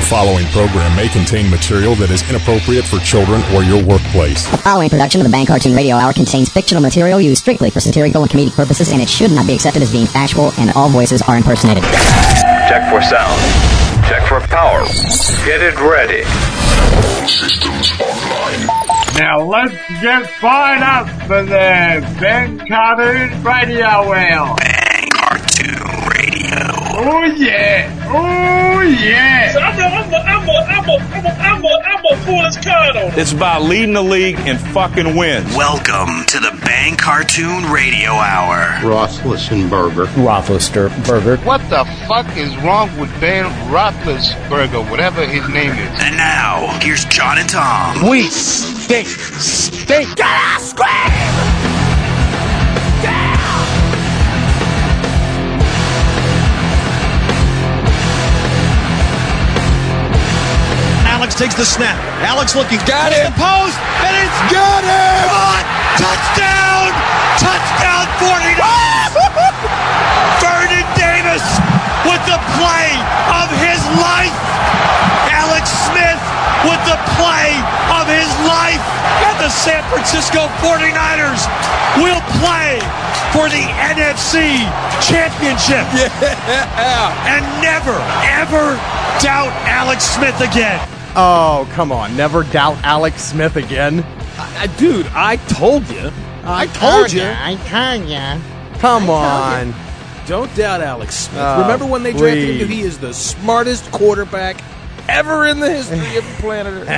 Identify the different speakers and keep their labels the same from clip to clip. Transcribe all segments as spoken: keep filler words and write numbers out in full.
Speaker 1: following program may contain material that is inappropriate for children or your workplace.
Speaker 2: The following production of the Bang Cartoon Radio Hour contains fictional material used strictly for satirical and comedic purposes, and it should not be accepted as being factual, and all voices are impersonated.
Speaker 3: Check for sound. Check for power. Get it ready.
Speaker 4: Systems online.
Speaker 5: Now let's get fired up for the Bang Cartoon Radio Hour.
Speaker 4: Bang Cartoon Radio.
Speaker 5: Oh yeah! Oh yeah!
Speaker 6: So I'm gonna, I'm gonna, I'm gonna, I'm gonna, I'm gonna, I'm gonna, I'm gonna pull this card on.
Speaker 7: It's about leading the league and fucking wins.
Speaker 4: Welcome to the Bang Cartoon Radio Hour.
Speaker 8: Roethlisberger.
Speaker 9: Roethlisberger.
Speaker 10: What the fuck is wrong with Ben Roethlisberger, whatever his name is?
Speaker 4: And now, here's John and Tom.
Speaker 10: We stink, stink.
Speaker 4: Gotta scream!
Speaker 11: Alex takes the snap. Alex looking.
Speaker 12: Got it.
Speaker 11: The post. And it's
Speaker 12: got it.
Speaker 11: On. Touchdown. Touchdown forty-nine. Vernon Davis with the play of his life. Alex Smith with the play of his life. And the San Francisco forty-niners will play for the N F C Championship.
Speaker 12: Yeah.
Speaker 11: And never, ever doubt Alex Smith again.
Speaker 9: Oh, come on. Never doubt Alex Smith again.
Speaker 12: Uh, dude, I told you. I,
Speaker 9: I
Speaker 12: told you.
Speaker 9: I told you. Come on.
Speaker 12: Don't doubt Alex Smith.
Speaker 9: Oh,
Speaker 12: Remember when they drafted
Speaker 9: please.
Speaker 12: him? He is the smartest quarterback ever in the history of the planet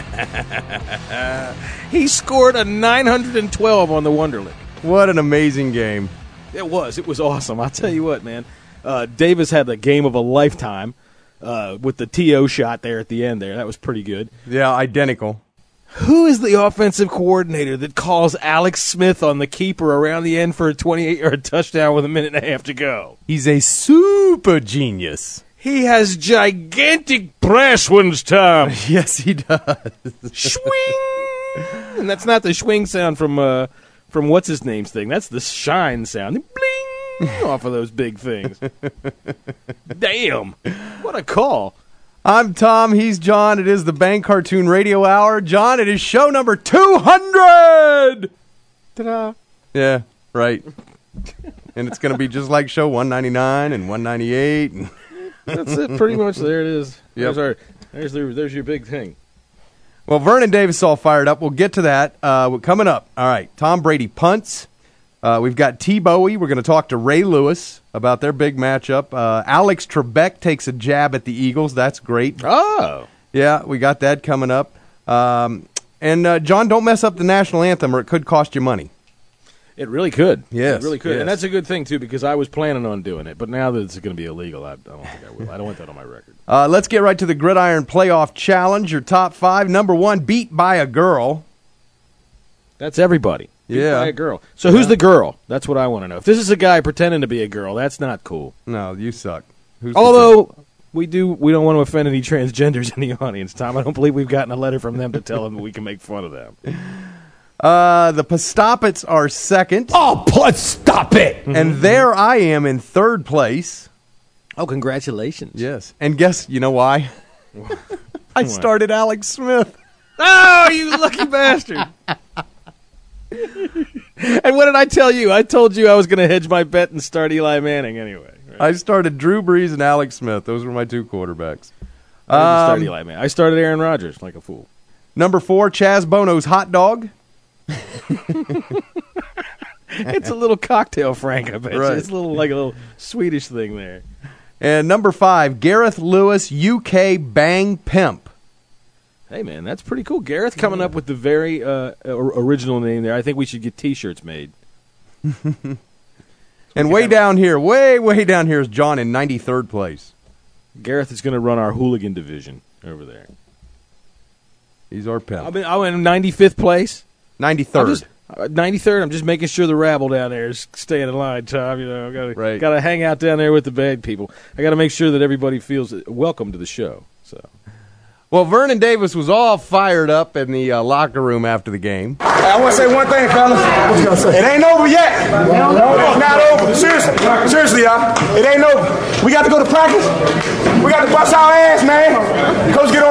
Speaker 12: Earth. He scored a nine hundred twelve on the Wonderlic.
Speaker 9: What an amazing game.
Speaker 12: It was. It was awesome. I'll tell you what, man. Uh, Davis had the game of a lifetime. Uh, with the T O shot there at the end there. That was pretty good.
Speaker 9: Yeah, identical.
Speaker 12: Who is the offensive coordinator that calls Alex Smith on the keeper around the end for a twenty-eight-yard touchdown with a minute and a half to go?
Speaker 9: He's a super genius.
Speaker 12: He has gigantic brass ones, Tom.
Speaker 9: Yes, he does.
Speaker 12: Swing! And that's not the swing sound from, uh, from what's-his-name's thing. That's the shine sound. Bling! Off of those big things. Damn. What a call.
Speaker 9: I'm Tom. He's John. It is the Bang Cartoon Radio Hour. John, it is show number two hundred. Ta-da. Yeah, right. And it's going to be just like show one ninety-nine and one ninety-eight. And
Speaker 12: that's it, pretty much. There it is.
Speaker 9: Yep.
Speaker 12: There's, our, there's, the, there's your big thing.
Speaker 9: Well, Vernon Davis all fired up. We'll get to that. Uh, coming up. All right. Tom Brady punts. Uh, we've got T. Bowie. We're going to talk to Ray Lewis about their big matchup. Uh, Alex Trebek takes a jab at the Eagles. That's great.
Speaker 12: Oh.
Speaker 9: Yeah, we got that coming up. Um, and, uh, John, don't mess up the national anthem or it could cost you money.
Speaker 12: It really could.
Speaker 9: Yes.
Speaker 12: It really could.
Speaker 9: Yes.
Speaker 12: And that's a good thing, too, because I was planning on doing it. But now that it's going to be illegal, I, I don't think I will. I don't want that on my record.
Speaker 9: Uh, let's get right to the Gridiron Playoff Challenge. Your top five. Number one, beat by a girl.
Speaker 12: That's everybody. Beat
Speaker 9: yeah.
Speaker 12: by a girl. So who's
Speaker 9: yeah.
Speaker 12: the girl? That's what I want to know. If this is a guy pretending to be a girl, that's not cool.
Speaker 9: No, you suck. Who's
Speaker 12: Although we do, we don't want to offend any transgenders in the audience, Tom. I don't believe we've gotten a letter from them to tell them that we can make fun of them.
Speaker 9: Uh, the Pastopits are second.
Speaker 12: Oh, put stop it!
Speaker 9: And there I am in third place.
Speaker 12: Oh, congratulations.
Speaker 9: Yes. And guess, you know why? I started Alex Smith.
Speaker 12: Oh, you lucky bastard. And what did I tell you? I told you I was going to hedge my bet and start Eli Manning anyway. Right?
Speaker 9: I started Drew Brees and Alex Smith. Those were my two quarterbacks.
Speaker 12: I didn't
Speaker 9: um,
Speaker 12: start Eli Manning. I started Aaron Rodgers like a fool.
Speaker 9: Number four, Chaz Bono's hot dog.
Speaker 12: It's a little cocktail, Frank, I bet you.
Speaker 9: Right.
Speaker 12: It's a little like a little Swedish thing there.
Speaker 9: And number five, Gareth Lewis, U K Bang Pimp.
Speaker 12: Hey, man, that's pretty cool. Gareth coming up with the very uh, original name there. I think we should get T-shirts made.
Speaker 9: And way down here, way, way down here is John in ninety-third place.
Speaker 12: Gareth is going to run our hooligan division over there.
Speaker 9: He's our pimp.
Speaker 12: I mean, I'm in ninety-fifth place.
Speaker 9: ninety-third.
Speaker 12: I'm just, uh, ninety-third. I'm just making sure the rabble down there is staying in line, Tom. You know, got to
Speaker 9: right.
Speaker 12: got to hang out down there with the bad people. I got to make sure that everybody feels welcome to the show. So.
Speaker 9: Well, Vernon Davis was all fired up in the uh, locker room after the game.
Speaker 13: Hey, I want to say one thing, fellas. What you gonna say? It ain't over yet. It's not over. Seriously, seriously, y'all. It ain't over. We got to go to practice. We got to bust our ass, man. Coach get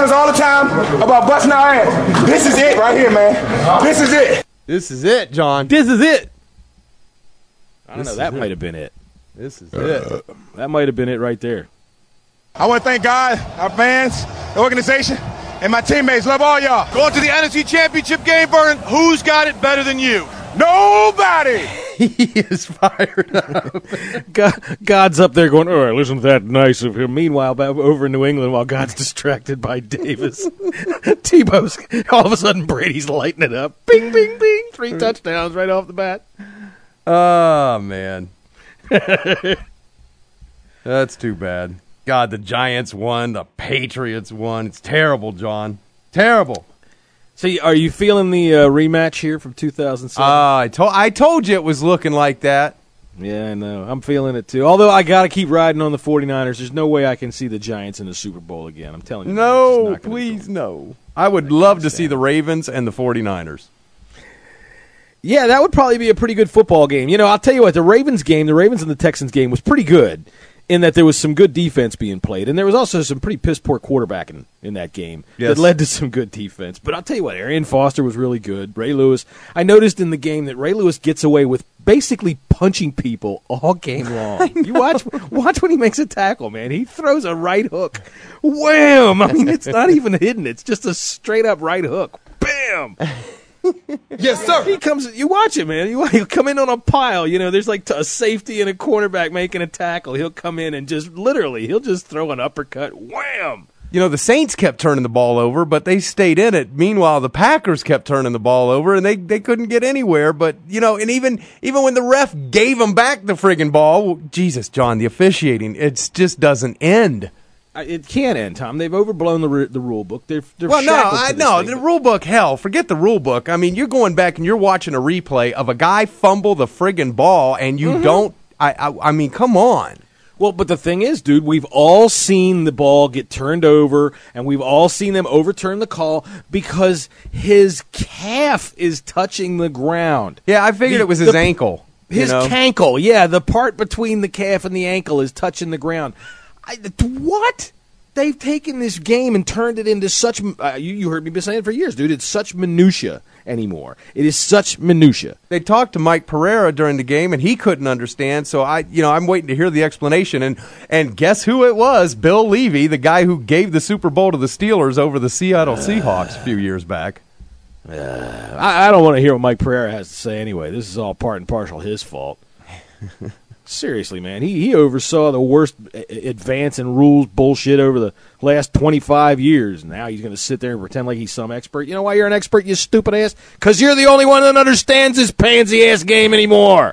Speaker 13: about busting our ass. This is it right here, man. This is it.
Speaker 9: This is it, John.
Speaker 12: This is it. I don't
Speaker 9: This
Speaker 12: know.
Speaker 9: is
Speaker 12: That
Speaker 9: it.
Speaker 12: might have been it.
Speaker 9: This is it.
Speaker 12: That might have been it right there.
Speaker 13: I want to thank God, our fans, the organization, and my teammates. Love all y'all.
Speaker 11: Going to the N F C Championship game, Vernon. Who's got it better than you?
Speaker 13: Nobody.
Speaker 9: He is fired up.
Speaker 12: God, God's up there going, all right, listen to that nice of him. Meanwhile, back over in New England, while God's distracted by Davis, Tebow's, all of a sudden, Brady's lighting it up. Bing, bing, bing. Three touchdowns right off the bat.
Speaker 9: Oh, man. That's too bad. God, the Giants won. The Patriots won. It's terrible, John. Terrible.
Speaker 12: So, are you feeling the uh, rematch here from two thousand seven?
Speaker 9: Uh, I, to- I told you it was looking like that.
Speaker 12: Yeah, I know. I'm feeling it, too. Although I got to keep riding on the 49ers. There's no way I can see the Giants in the Super Bowl again. I'm telling you.
Speaker 9: No, please, no. I would love to see the Ravens and the 49ers.
Speaker 12: Yeah, that would probably be a pretty good football game. You know, I'll tell you what, the Ravens game, the Ravens and the Texans game was pretty good in that there was some good defense being played, and there was also some pretty piss-poor quarterbacking in that game
Speaker 9: Yes.
Speaker 12: that led to some good defense. But I'll tell you what, Arian Foster was really good. Ray Lewis, I noticed in the game that Ray Lewis gets away with basically punching people all game long. You watch watch when he makes a tackle, man. He throws a right hook. Wham! I mean, it's not even hidden. It's just a straight-up right hook. Bam!
Speaker 13: Yes, sir.
Speaker 12: He comes. You watch it, man. You he'll come in on a pile. You know, there's like a safety and a cornerback making a tackle. He'll come in and just literally, he'll just throw an uppercut. Wham!
Speaker 9: You know, the Saints kept turning the ball over, but they stayed in it. Meanwhile, the Packers kept turning the ball over, and they, they couldn't get anywhere. But, you know, and even even when the ref gave them back the friggin' ball, well, Jesus, John, the officiating, it just doesn't end.
Speaker 12: It can't end, Tom. They've overblown the r- the rule book. They're, they're
Speaker 9: Well, no,
Speaker 12: shackled to
Speaker 9: I,
Speaker 12: this
Speaker 9: no,
Speaker 12: thing.
Speaker 9: the rule book, hell, forget the rule book. I mean, you're going back and you're watching a replay of a guy fumble the friggin' ball, and you
Speaker 12: Mhm.
Speaker 9: don't. I, I, I mean, come on.
Speaker 12: Well, but the thing is, dude, we've all seen the ball get turned over, and we've all seen them overturn the call because his calf is touching the ground.
Speaker 9: Yeah, I figured
Speaker 12: The-
Speaker 9: it was his
Speaker 12: the-
Speaker 9: ankle. you
Speaker 12: His
Speaker 9: know?
Speaker 12: cankle, yeah, the part between the calf and the ankle is touching the ground. I, what? They've taken this game and turned it into such. Uh, you, you heard me be saying it for years, dude. It's such minutia anymore. It is such minutia.
Speaker 9: They talked to Mike Pereira during the game, and he couldn't understand. So I, you know, I'm waiting to hear the explanation. And and guess who it was? Bill Levy, the guy who gave the Super Bowl to the Steelers over the Seattle Seahawks a few years back.
Speaker 12: Uh, I, I don't want to hear what Mike Pereira has to say anyway. This is all part and parcel his fault. Seriously, man. He he oversaw the worst a- advance in rules bullshit over the last twenty-five years. Now he's going to sit there and pretend like he's some expert. You know why you're an expert, you stupid ass? Because you're the only one that understands this pansy-ass game anymore.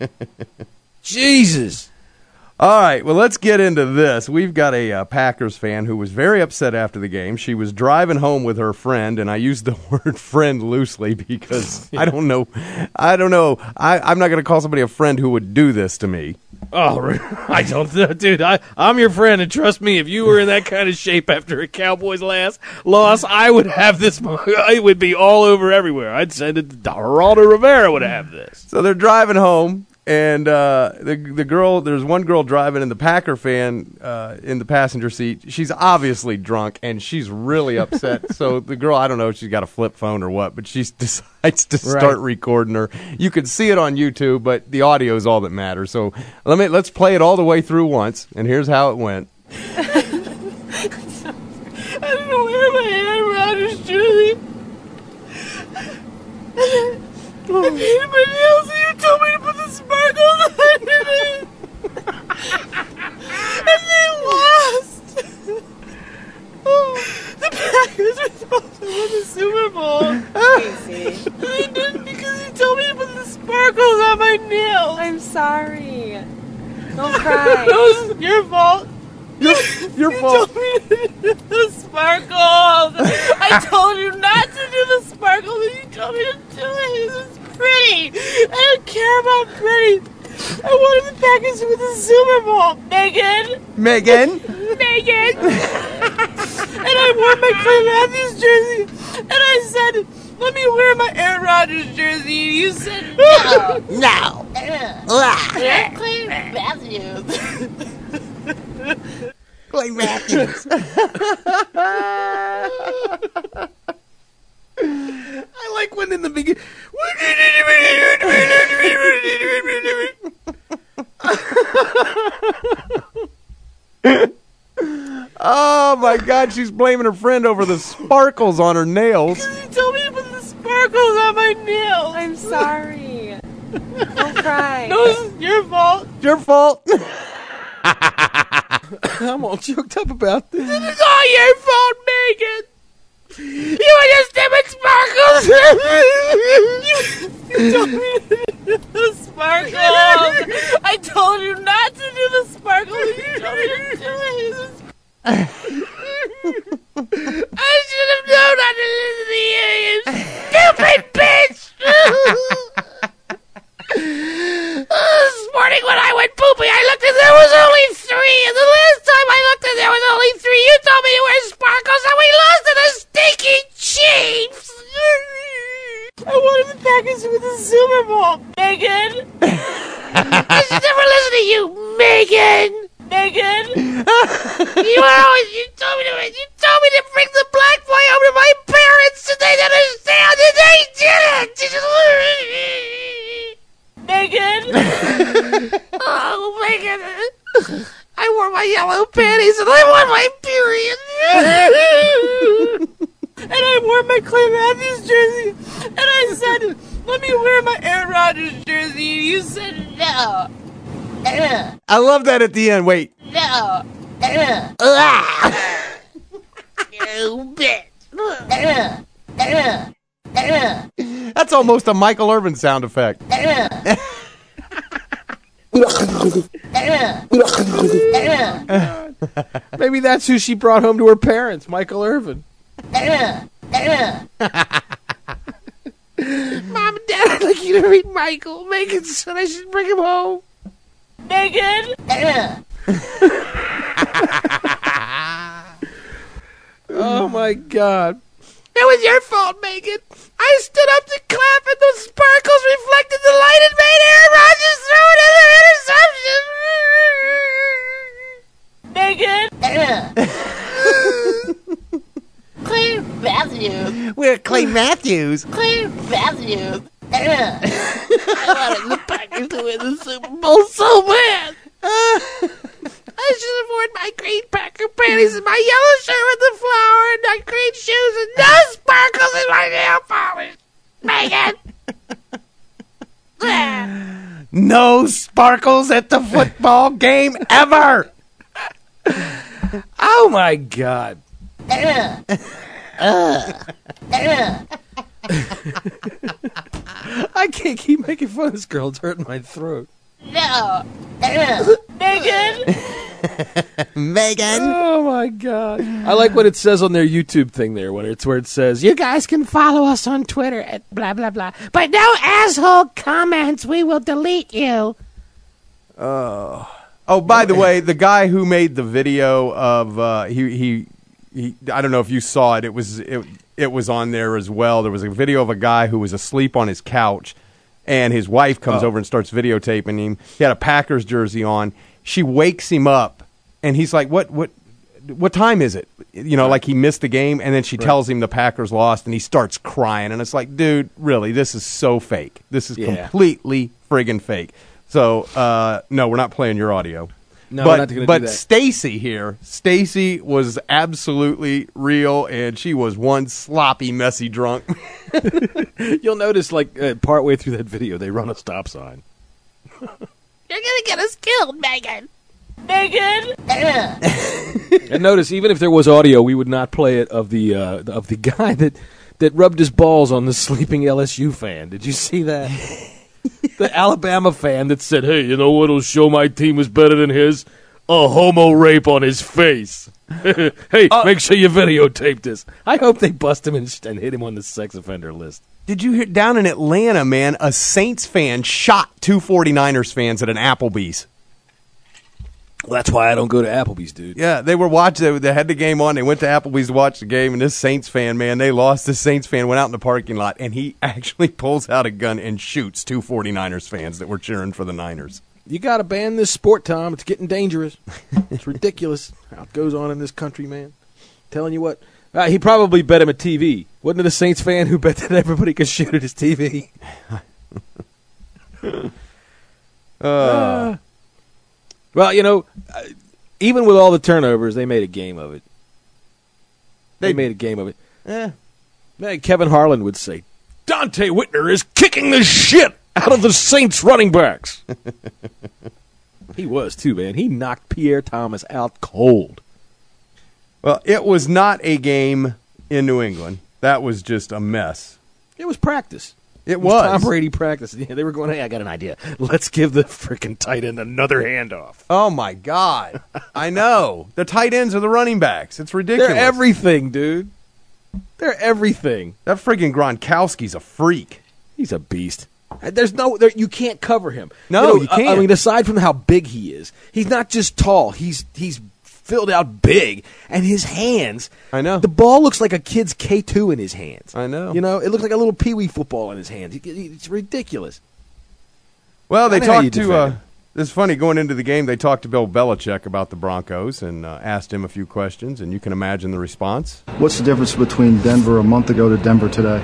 Speaker 12: Jesus.
Speaker 9: All right, well, let's get into this. We've got a uh, Packers fan who was very upset after the game. She was driving home with her friend, and I use the word friend loosely because I don't know. I don't know. I, I'm not going to call somebody a friend who would do this to me.
Speaker 12: Oh, I don't know, dude. I, I'm your friend, and trust me, if you were in that kind of shape after a Cowboys last loss, I would have this. It would be all over everywhere. I'd send it to Geraldo Rivera would have this.
Speaker 9: So they're driving home, and uh, the the girl, there's one girl driving, and the Packer fan uh, in the passenger seat. She's obviously drunk, and she's really upset. So the girl, I don't know if she's got a flip phone or what, but she decides to start
Speaker 12: Right.
Speaker 9: recording her. You can see it on YouTube, but the audio is all that matters. So let me let's play it all the way through once, and here's how it went.
Speaker 8: I don't know where my Aaron Rodgers jersey. I painted my nails and you told me to put the sparkles under it. And they lost. Oh, the Packers were supposed to win the Super Bowl. Casey. And they didn't because you told me to put the sparkles on my nails. I'm sorry. Don't cry. It was your fault.
Speaker 9: Your, your
Speaker 8: you
Speaker 9: fault.
Speaker 8: told me to do the sparkles. I told you not to do the sparkles, and you told me to do it. It was pretty. I don't care about pretty. I wanted the Packers to win the Super Bowl, Megan.
Speaker 9: Megan.
Speaker 8: Megan. And I wore my Clay Matthews jersey, and I said, "Let me wear my Aaron Rodgers jersey." And you said, "No, no." Clay Matthews.
Speaker 9: Clay Matthews. my God, she's blaming her friend over the sparkles on her nails.
Speaker 8: You told me to put the sparkles on my nails.
Speaker 14: I'm sorry. Don't cry.
Speaker 8: No, it's your fault.
Speaker 9: It's your fault.
Speaker 12: I'm all choked up about this.
Speaker 8: It's all your fault, Megan. You were just stupid sparkles. you, you told me to do the sparkles. I told you not to do the sparkles. You told me to do it. I should have known not to listen to you, you stupid bitch. This morning when I went pooping, I looked and there was only three. And the last time I looked and there was only three, you told me to wear sparkles and we lost to the stinky Chiefs. I wanted the Packers to win the Super Bowl, Megan. I should never listen to you, Megan. Megan. You were always, you told me to, you told me to bring the black boy home to my parents and they didn't understand and they didn't. Megan! Oh, Megan! I wore my yellow panties and I won my period! And I wore my Clay Matthews jersey and I said, let me wear my Aaron Rodgers jersey. And you said, no.
Speaker 9: I love that at the end. Wait.
Speaker 8: No. You bitch.
Speaker 9: That's almost a Michael Irvin sound effect.
Speaker 12: Maybe that's who she brought home to her parents, Michael Irvin.
Speaker 8: Mom and Dad, I'd like you to read Michael. Megan said I should bring him home. Megan!
Speaker 12: Oh, my God.
Speaker 8: It was your fault, Megan. I stood up to clap and those sparkles reflected the light and made Aaron Rodgers throw another interception. Megan. Clay Matthews.
Speaker 9: We're Clay Matthews.
Speaker 8: Clay Matthews. I wanted the Packers to win the Super Bowl so bad. I should have worn my green Packer panties and my yellow shirt with the flower and my green shoes and no sparkles in my nail polish. Megan!
Speaker 9: No sparkles at the football game ever!
Speaker 12: Oh, my God.
Speaker 8: Uh. Uh. Uh.
Speaker 12: I can't keep making fun of this girl. It's hurting my throat.
Speaker 8: No. Uh. Megan!
Speaker 9: Megan!
Speaker 12: Oh, my God. I like what it says on their YouTube thing there, when it's where it says,
Speaker 8: you guys can follow us on Twitter at blah, blah, blah. But no asshole comments. We will delete you.
Speaker 9: Oh. Oh, by the way, the guy who made the video of, uh, he, he, he, I don't know if you saw it. It was, it, it was on there as well. There was a video of a guy who was asleep on his couch, and his wife comes oh. over and starts videotaping him. He had a Packers jersey on. She wakes him up, and he's like, what, what, what time is it? You know, right. like he missed the game, and then she right. tells him the Packers lost, and he starts crying. And it's like, dude, really, this is so fake. This is yeah. completely friggin' fake. So, uh, no, we're not playing your audio.
Speaker 12: No,
Speaker 9: but,
Speaker 12: we're not going to
Speaker 9: But
Speaker 12: do that.
Speaker 9: Stacy here, Stacy was absolutely real, and she was one sloppy, messy drunk.
Speaker 12: You'll notice, like, uh, partway through that video, they run a stop sign.
Speaker 8: You're going to get us killed, Megan. Megan!
Speaker 12: And notice, even if there was audio, we would not play it of the uh, of the guy that, that rubbed his balls on the sleeping L S U fan. Did you see that? The Alabama fan that said, hey, you know what'll show my team is better than his? A homo rape on his face. Hey, uh, make sure you videotape this. I hope they bust him and, and hit him on the sex offender list.
Speaker 9: Did you hear down in Atlanta, man, a Saints fan shot two forty-niners fans at an Applebee's?
Speaker 12: Well, that's why I don't go to Applebee's, dude.
Speaker 9: Yeah, they were watching. They had the game on. They went to Applebee's to watch the game, and this Saints fan, man, they lost. This Saints fan went out in the parking lot, and he actually pulls out a gun and shoots two forty-niners fans that were cheering for the Niners.
Speaker 12: You got to ban this sport, Tom. It's getting dangerous. It's ridiculous how it goes on in this country, man. Telling you what. Uh, he probably bet him a T V. Wasn't it a Saints fan who bet that everybody could shoot at his T V? uh. uh. Well, you know, uh, even with all the turnovers, they made a game of it. They, they made a game of it. Eh. Man, Kevin Harlan would say, Dante Whitner is kicking the shit out of the Saints running backs. He was, too, man. He knocked Pierre Thomas out cold.
Speaker 9: Well, it was not a game in New England. That was just a mess.
Speaker 12: It was practice.
Speaker 9: It,
Speaker 12: it was.
Speaker 9: was.
Speaker 12: Tom Brady practice. Yeah, they were going, hey, I got an idea. Let's give the freaking tight end another handoff.
Speaker 9: Oh, my God. I know. The tight ends are the running backs. It's ridiculous.
Speaker 12: They're everything, dude. They're everything.
Speaker 9: That friggin' Gronkowski's a freak.
Speaker 12: He's a beast. There's no, there, you can't cover him.
Speaker 9: No,
Speaker 12: you, know,
Speaker 9: you can't.
Speaker 12: I, I mean, aside from how big he is, he's not just tall. He's he's filled out big, and his hands.
Speaker 9: I know.
Speaker 12: The ball looks like a kid's K two in his hands.
Speaker 9: I know.
Speaker 12: You know, it looks like a little Pee Wee football in his hands. He, he, it's ridiculous.
Speaker 9: Well, they
Speaker 12: I know how you
Speaker 9: talked to.
Speaker 12: defend
Speaker 9: Uh,
Speaker 12: him.
Speaker 9: it's funny going into the game. They talked to Bill Belichick about the Broncos and uh, asked him a few questions, and you can imagine the response.
Speaker 15: What's the difference between Denver a month ago to Denver today?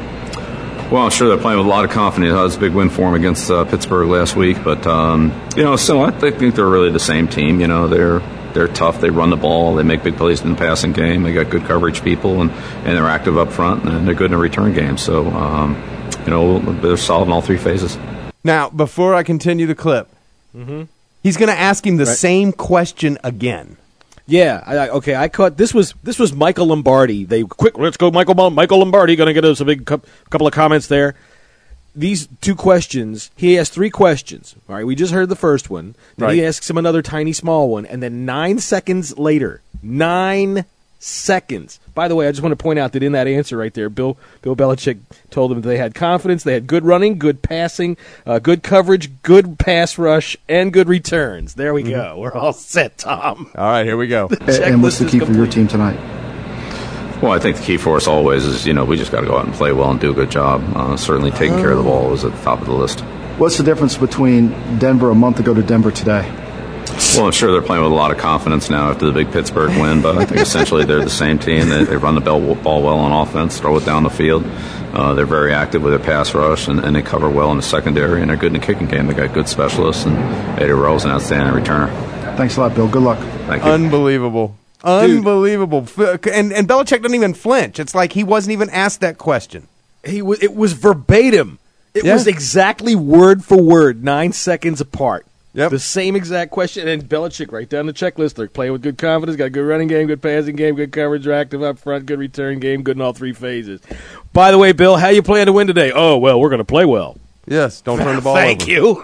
Speaker 16: Well, I'm sure they're playing with a lot of confidence. That was a big win for them against uh, Pittsburgh last week. But, um, you know, so I think they're really the same team. You know, they're they're tough. They run the ball. They make big plays in the passing game. They got good coverage people, and, and they're active up front, and they're good in the return game. So, um, you know, they're solid in all three phases.
Speaker 9: Now, before I continue the clip,
Speaker 12: mm-hmm.
Speaker 9: he's going to ask him the
Speaker 12: Right.
Speaker 9: same question again.
Speaker 12: Yeah, I, I, okay. I caught this was this was Michael Lombardi. They quick, let's go, Michael Michael Lombardi. Going to get us a big cu- couple of comments there. These two questions, he asked three questions. All right, we just heard the first one. Then
Speaker 9: Right.
Speaker 12: he asks him another tiny small one, and then nine seconds later, nine seconds. By the way, I just want to point out that in that answer right there, Bill Bill Belichick told them they had confidence, they had good running, good passing, uh, good coverage, good pass rush, and good returns. There we go. We're all set, Tom.
Speaker 9: All right, here we go.
Speaker 15: And, and what's the key for your team tonight?
Speaker 16: Well, I think the key for us always is, you know, we just got to go out and play well and do a good job. Uh, certainly taking care of the ball is at the top of the list.
Speaker 15: What's the difference between Denver a month ago to Denver today?
Speaker 16: Well, I'm sure they're playing with a lot of confidence now after the big Pittsburgh win, but I think essentially they're the same team. They, they run the ball well on offense, throw it down the field. Uh, they're very active with their pass rush, and, and they cover well in the secondary, and they're good in the kicking game. They got good specialists, and Eddie Rowe's an outstanding returner.
Speaker 15: Thanks a lot, Bill. Good luck.
Speaker 16: Thank you.
Speaker 9: Unbelievable. Unbelievable. F- And, and Belichick doesn't even flinch. It's like he wasn't even asked that question.
Speaker 12: He w- It was verbatim. It
Speaker 9: Yeah.
Speaker 12: was exactly word for word, nine seconds apart.
Speaker 9: Yep.
Speaker 12: The same exact question, and Belichick right down the checklist. They're playing with good confidence, got a good running game, good passing game, good coverage, they're active up front, good return game, good in all three phases. By the way, Bill, how you plan to win today? Oh, well, we're going to play well.
Speaker 9: Yes, don't turn the ball
Speaker 12: Thank
Speaker 9: over.
Speaker 12: you.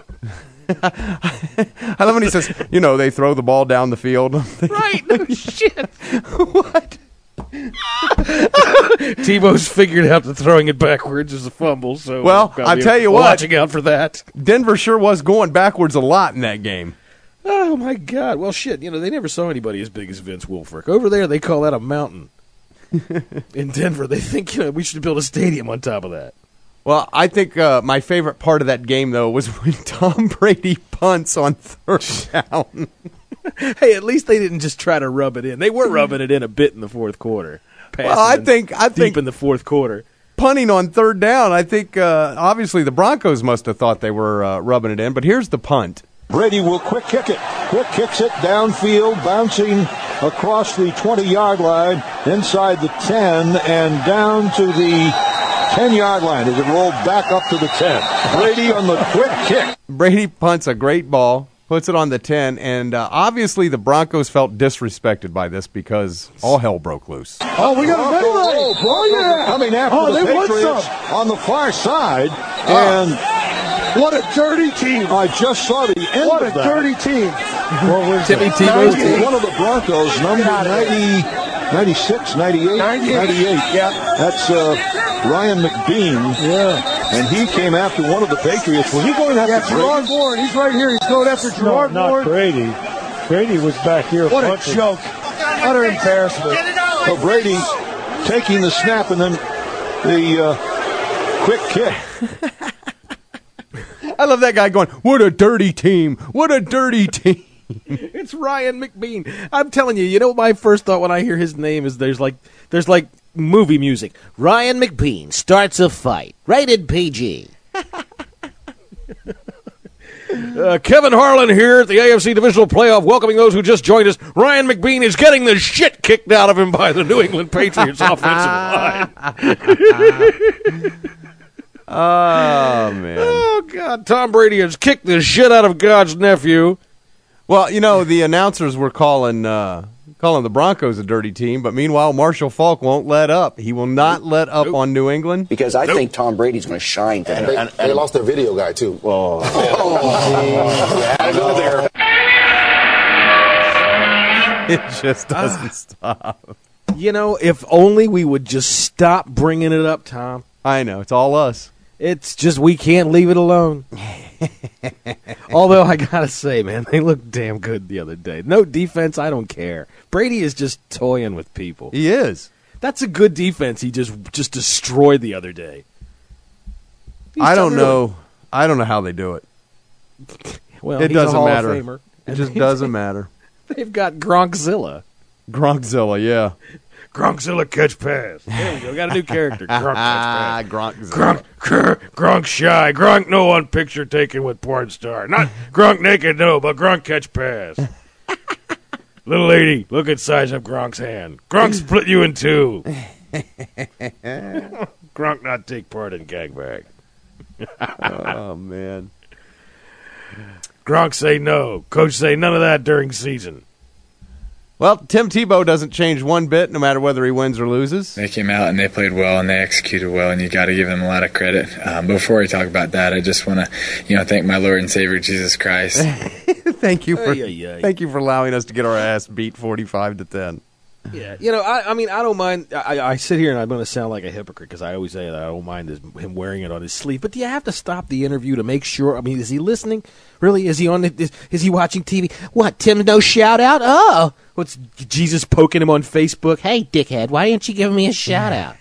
Speaker 9: I love when he says, you know, they throw the ball down the field.
Speaker 12: Right, no shit. What? Tebow's figured out that throwing it backwards is a fumble, so
Speaker 9: Well,
Speaker 12: gotta
Speaker 9: I
Speaker 12: be
Speaker 9: tell you what.
Speaker 12: watching out for that.
Speaker 9: Denver sure was going backwards a lot in that game.
Speaker 12: Oh, my God. Well, shit, you know, they never saw anybody as big as Vince Wilfork. Over there, they call that a mountain. In Denver, they think, you know, we should build a stadium on top of that.
Speaker 9: Well, I think uh, my favorite part of that game, though, was when Tom Brady punts on third down.
Speaker 12: Hey, at least they didn't just try to rub it in. They were rubbing it in a bit in the fourth quarter.
Speaker 9: Well, I think I
Speaker 12: deep
Speaker 9: think
Speaker 12: in the fourth quarter.
Speaker 9: punting on third down, I think uh, obviously the Broncos must have thought they were uh, rubbing it in, but here's the punt.
Speaker 17: Brady will quick kick it. Quick kicks it downfield, bouncing across the twenty-yard line, inside the ten, and down to the ten-yard line as it rolled back up to the ten. Brady on the quick kick.
Speaker 9: Brady punts a great ball, puts it on the ten, and uh, obviously the Broncos felt disrespected by this because all hell broke loose.
Speaker 17: Oh, we got a oh, oh, oh, yeah. Coming after
Speaker 13: Oh,
Speaker 17: the
Speaker 13: they want
Speaker 17: Patriots
Speaker 13: some.
Speaker 17: on the far side, and
Speaker 13: What a dirty team.
Speaker 17: I just saw the end
Speaker 13: What a
Speaker 17: of that.
Speaker 13: dirty team.
Speaker 17: What was
Speaker 12: Timmy
Speaker 17: it?
Speaker 12: Tebow's
Speaker 17: ninety,
Speaker 12: team.
Speaker 17: one of the Broncos, number ninety, ninety-six, ninety-eight, ninety-eight.
Speaker 13: Yeah.
Speaker 17: That's uh, Ryan McBean.
Speaker 13: Yeah.
Speaker 17: And he came after one of the Patriots. Was he going after
Speaker 13: Yeah,
Speaker 17: Brady?
Speaker 13: Gerard Bourne. He's right here. He's going after Gerard
Speaker 18: no, not
Speaker 13: Bourne.
Speaker 18: Brady. Brady was back here.
Speaker 13: What a
Speaker 18: punching.
Speaker 13: joke. Utter embarrassment.
Speaker 17: So Brady taking the snap and then the uh, quick kick.
Speaker 9: I love that guy going, what a dirty team. What a dirty team.
Speaker 12: It's Ryan McBean. I'm telling you, you know what my first thought when I hear his name is there's like there's like movie music. Ryan McBean starts a fight. Rated P G. Uh, Kevin Harlan here at the A F C Divisional Playoff, welcoming those who just joined us. Ryan McBean is getting the shit kicked out of him by the New England Patriots offensive line.
Speaker 9: Oh, man.
Speaker 12: Oh, God. Tom Brady has kicked the shit out of God's nephew.
Speaker 9: Well, you know, the announcers were calling uh, calling the Broncos a dirty team, but meanwhile, Marshall Faulk won't let up. He will not nope. let up nope. on New England.
Speaker 19: Because I
Speaker 9: nope.
Speaker 19: think Tom Brady's going to shine today.
Speaker 20: And, and, and they lost their video guy, too.
Speaker 19: Oh. oh. You had to go there.
Speaker 9: It just doesn't uh, stop.
Speaker 12: You know, if only we would just stop bringing it up, Tom.
Speaker 9: I know. It's all us.
Speaker 12: It's just we can't leave it alone. Although, I got to say, man, they looked damn good the other day. No defense, I don't care. Brady is just toying with people.
Speaker 9: He is.
Speaker 12: That's a good defense he just just destroyed the other day. He's
Speaker 9: I don't know. I don't know how they do it.
Speaker 12: Well,
Speaker 9: it
Speaker 12: he's
Speaker 9: doesn't
Speaker 12: a Hall
Speaker 9: matter.
Speaker 12: Of Famer.
Speaker 9: It just doesn't matter.
Speaker 12: They've got Gronkzilla.
Speaker 9: Gronkzilla, yeah.
Speaker 12: Gronkzilla catch pass. There we go. We got a new character. Gronk catch pass.
Speaker 9: Gronkzilla.
Speaker 12: Gronk, Gronk shy. Gronk no on picture taken with porn star. Not Gronk naked, no, but Gronk catch pass. Little lady, look at size of Gronk's hand. Gronk split you in two. Gronk not take part in gangbang.
Speaker 9: Oh, man.
Speaker 12: Gronk say no. Coach say none of that during season.
Speaker 9: Well, Tim Tebow doesn't change one bit, no matter whether he wins or loses.
Speaker 21: They came out and they played well and they executed well, and you got to give them a lot of credit. Um, before we talk about that, I just want to, you know, thank my Lord and Savior Jesus Christ.
Speaker 9: thank you for,
Speaker 12: ay, ay, ay.
Speaker 9: thank you for allowing us to get our ass beat forty-five to ten.
Speaker 12: Yeah, you know, I, I mean, I don't mind. I, I sit here and I'm going to sound like a hypocrite because I always say that I don't mind his, him wearing it on his sleeve. But do you have to stop the interview to make sure? I mean, is he listening? Really? Is he on? The, is, is he watching T V? What? Tim, no shout out? Oh, what's Jesus poking him on Facebook? Hey, dickhead, why didn't you give me a shout out?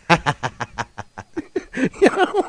Speaker 12: You know?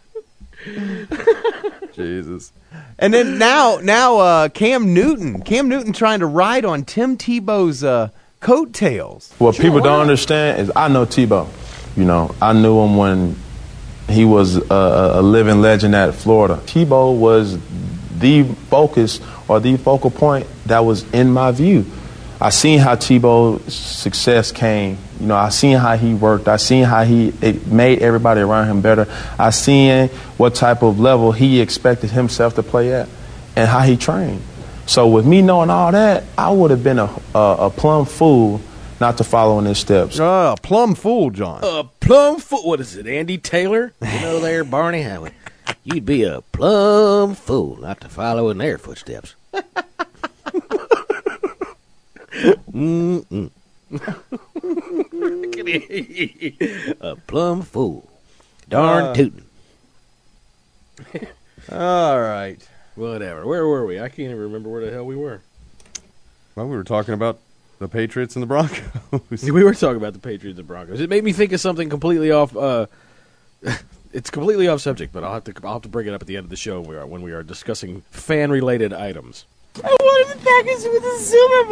Speaker 9: Jesus. And then now, now uh, Cam Newton, Cam Newton trying to ride on Tim Tebow's uh, coattails.
Speaker 22: What sure, people don't understand is I know Tebow. You know, I knew him when he was a, a living legend at Florida. Tebow was the focus or the focal point that was in my view. I seen how Tebow's success came. You know, I seen how he worked. I seen how he it made everybody around him better. I seen what type of level he expected himself to play at and how he trained. So with me knowing all that, I would have been a, a, a plumb fool not to follow in his steps.
Speaker 9: Uh, a plumb fool, John.
Speaker 12: A plumb fool? What is it, Andy Taylor? You know there, Barney Howard. You'd be a plumb fool not to follow in their footsteps. Mm-mm. A plumb fool. Darn
Speaker 9: uh,
Speaker 12: tootin'.
Speaker 9: All right.
Speaker 12: Whatever. Where were we? I can't even remember where the hell we were.
Speaker 9: Well, we were talking about the Patriots and the Broncos.
Speaker 12: We were talking about the Patriots and Broncos. It made me think of something completely off. Uh, it's completely off subject, but I'll have to I'll have to bring it up at the end of the show when we are, when we are discussing fan-related items.
Speaker 8: I wanted the Packers with the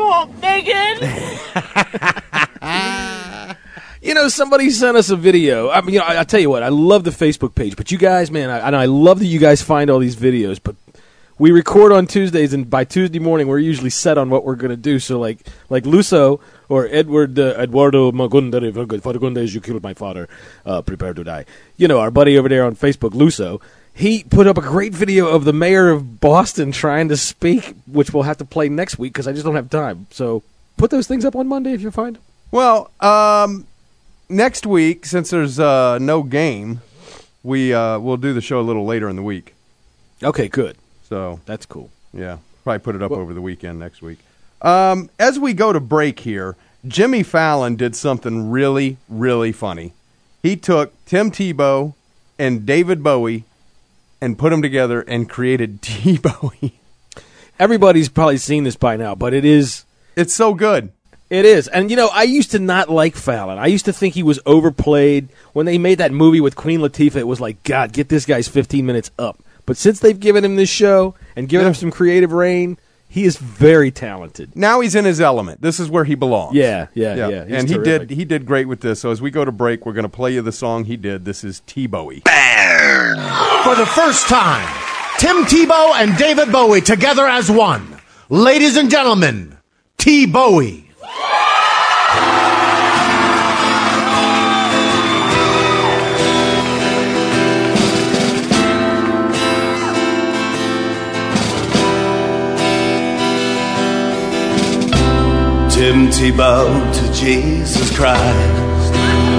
Speaker 8: Super Bowl, Megan.
Speaker 12: You know, somebody sent us a video. I mean, you know, I, I tell you what, I love the Facebook page, but you guys, man, I, I love that you guys find all these videos, but we record on Tuesdays, and by Tuesday morning, we're usually set on what we're going to do. So, like, like Luso or Edward uh, Eduardo Magunda, Fagundes, you killed my father, uh, prepare to die. You know, our buddy over there on Facebook, Luso, he put up a great video of the mayor of Boston trying to speak, which we'll have to play next week because I just don't have time. So, put those things up on Monday if you find them.
Speaker 9: Well, um, next week, since there's uh, no game, we uh, we'll do the show a little later in the week.
Speaker 12: Okay, good.
Speaker 9: So
Speaker 12: that's cool.
Speaker 9: Yeah, probably put it up well, over the weekend next week. Um, as we go to break here, Jimmy Fallon did something really, really funny. He took Tim Tebow and David Bowie and put them together and created T-Bowie.
Speaker 12: Everybody's probably seen this by now, but it is...
Speaker 9: It's so good.
Speaker 12: It is. And, you know, I used to not like Fallon. I used to think he was overplayed. When they made that movie with Queen Latifah, it was like, God, get this guy's fifteen minutes up. But since they've given him this show and given yeah. him some creative reign, he is very talented.
Speaker 9: Now he's in his element. This is where he belongs.
Speaker 12: Yeah, yeah, yeah. yeah.
Speaker 9: And
Speaker 12: terrific.
Speaker 9: he did he did great with this. So as we go to break, we're going to play you the song he did. This is T-Bowie.
Speaker 23: For the first time
Speaker 1: Tim Tebow and David Bowie together as one. Ladies and gentlemen, T. Bowie.
Speaker 2: Tim Tebow to Jesus Christ.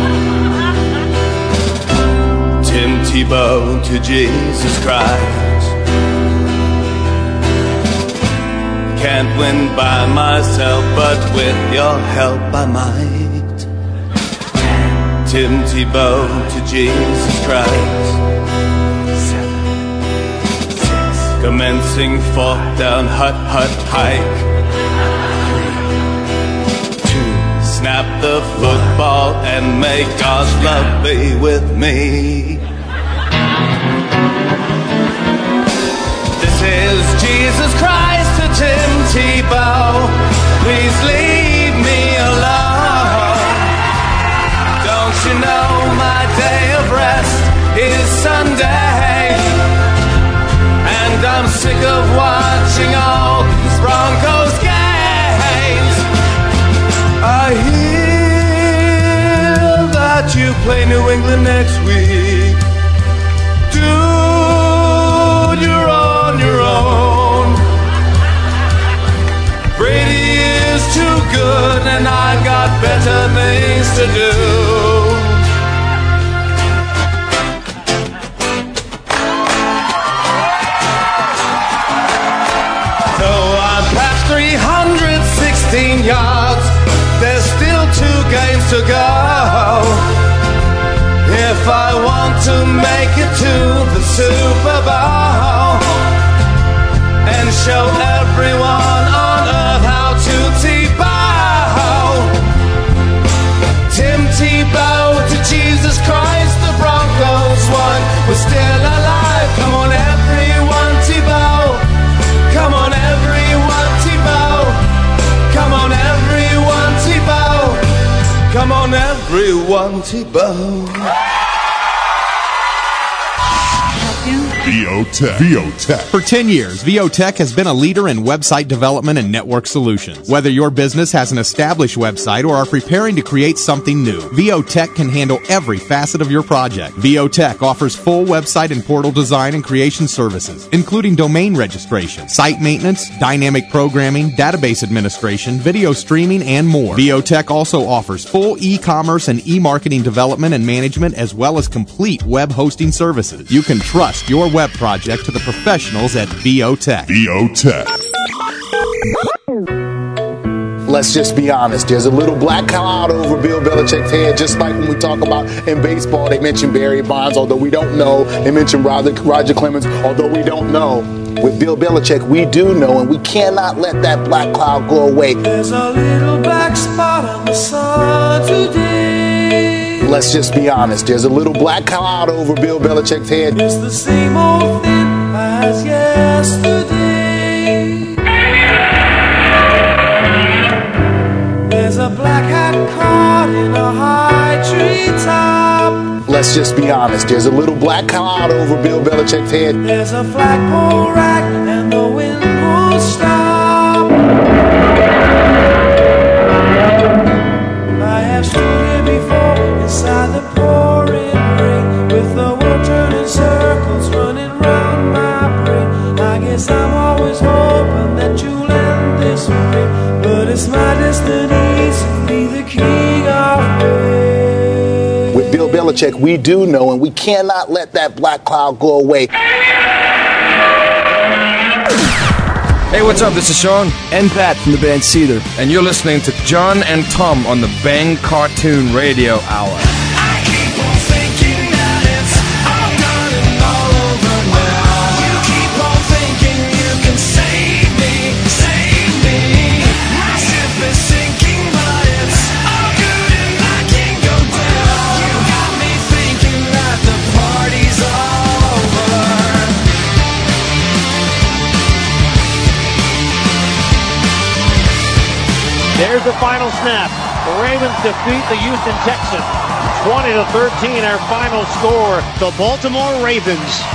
Speaker 2: Tim Tebow to Jesus Christ. Can't win by myself, but with your help I might. Tim Tebow to Jesus Christ. Commencing fourth down, hut, hut, hike. Snap the football and may God's love be with me. This is Jesus Christ to Tim Tebow. Please leave me alone. Don't you know my day of rest is Sunday? And I'm sick of watching all these Broncos games. I hear that you play New England next week. Dude, you're on your own. Brady is too good and I got better things to do. So I'm past three hundred sixteen yards. There's still two games to go. If I want to make it to the Super Bowl and show everyone on earth how to Tebow. Tim Tebow to Jesus Christ, the Broncos won. We're still alive. Come on, everyone, Tebow. Come on, everyone, Tebow. Come on, everyone, Tebow. Come on, everyone, Tebow.
Speaker 23: VOTech. VOTech.
Speaker 24: For ten years, VOTech has been a leader in website development and network solutions. Whether your business has an established website or are preparing to create something new, VOTech can handle every facet of your project. VOTech offers full website and portal design and creation services, including domain registration, site maintenance, dynamic programming, database administration, video streaming, and more. VOTech also offers full e-commerce and e-marketing development and management, as well as complete web hosting services. You can trust your web project to the professionals at VOTech.
Speaker 23: VOTech.
Speaker 20: Let's just be honest. There's a little black cloud over Bill Belichick's head, just like when we talk about in baseball, they mention Barry Bonds, although we don't know. They mention Roger, Roger Clemens, although we don't know. With Bill Belichick, we do know, and we cannot let that black cloud go away.
Speaker 2: There's a little black spot on the sun today.
Speaker 20: Let's just be honest. There's a little black cloud over Bill Belichick's head.
Speaker 2: It's the same old thing as yesterday. There's a black hat caught in a high tree top.
Speaker 20: Let's just be honest. There's a little black cloud over Bill Belichick's head.
Speaker 2: There's a flagpole rack and the wind won't stop. I have stood here before inside the pouring rain with the world turning circles running round my brain. I guess I'm always hoping that you'll end this way, but it's my destiny to be the king of pain.
Speaker 20: With Bill Belichick, we do know, and we cannot let that black cloud go away.
Speaker 25: Hey, what's up? This is Sean and Pat from the band Seether, and you're listening to John and Tom on the Bang Cartoon Radio Hour.
Speaker 26: There's the final snap. The Ravens defeat the Houston Texans. twenty to thirteen, our final score.
Speaker 1: The Baltimore Ravens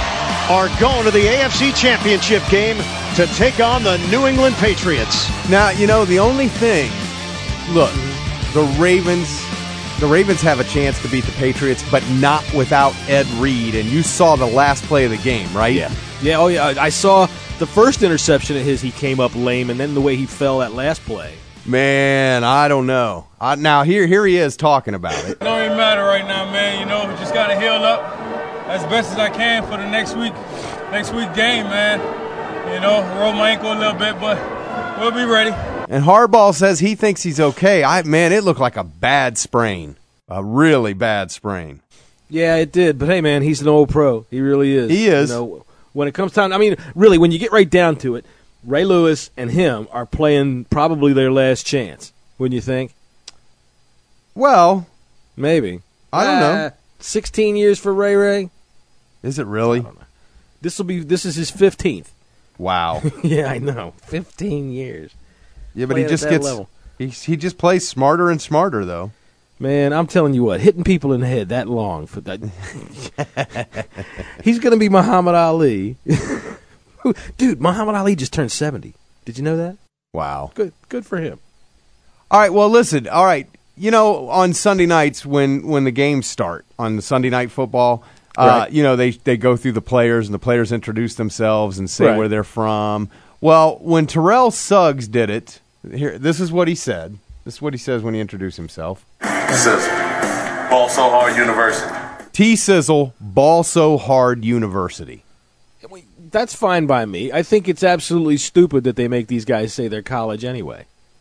Speaker 3: are going to the A F C Championship game to take on the New England Patriots.
Speaker 9: Now, you know, the only thing, look, the Ravens, the Ravens have a chance to beat the Patriots, but not without Ed Reed. And you saw the last play of the game, right?
Speaker 12: Yeah. Yeah, oh yeah, I saw the first interception of his, he came up lame, and then the way he fell that last play.
Speaker 9: Man, I don't know. I, now, here here he is talking about it.
Speaker 4: It don't even matter right now, man. You know, we just got to heal up as best as I can for the next week, next week game, man. You know, roll my ankle a little bit, but we'll be ready.
Speaker 9: And Harbaugh says he thinks he's okay. I Man, it looked like a bad sprain, a really bad sprain.
Speaker 12: Yeah, it did. But, hey, man, he's an old pro. He really is.
Speaker 9: He is.
Speaker 12: You know, when it comes time, I mean, really, when you get right down to it, Ray Lewis and him are playing probably their last chance, wouldn't you think?
Speaker 9: Well,
Speaker 12: maybe.
Speaker 9: I don't
Speaker 12: uh,
Speaker 9: know.
Speaker 12: Sixteen years for Ray Ray.
Speaker 9: Is it really?
Speaker 12: This will be. This is his fifteenth.
Speaker 9: Wow.
Speaker 12: Yeah, I know. Fifteen years.
Speaker 9: Yeah, but
Speaker 12: Playing
Speaker 9: he just
Speaker 12: at that
Speaker 9: gets
Speaker 12: level.
Speaker 9: he he just plays smarter and smarter, though.
Speaker 12: Man, I'm telling you what, hitting people in the head that long for that. He's going to be Muhammad Ali. Dude, Muhammad Ali just turned seventy. Did you know that?
Speaker 9: Wow.
Speaker 12: Good good for him.
Speaker 9: All right, well, listen. All right, you know, on Sunday nights when, when the games start, on the Sunday Night Football, uh,
Speaker 12: Right.
Speaker 9: you know, they, they go through the players, and the players introduce themselves and say
Speaker 12: Right.
Speaker 9: where they're from. Well, when Terrell Suggs did it, here, this is what he said. This is what he says when he introduced himself.
Speaker 5: Sizzle. Ball So Hard University.
Speaker 9: T-Sizzle, Ball So Hard University.
Speaker 12: That's fine by me. I think it's absolutely stupid that they make these guys say they're college anyway.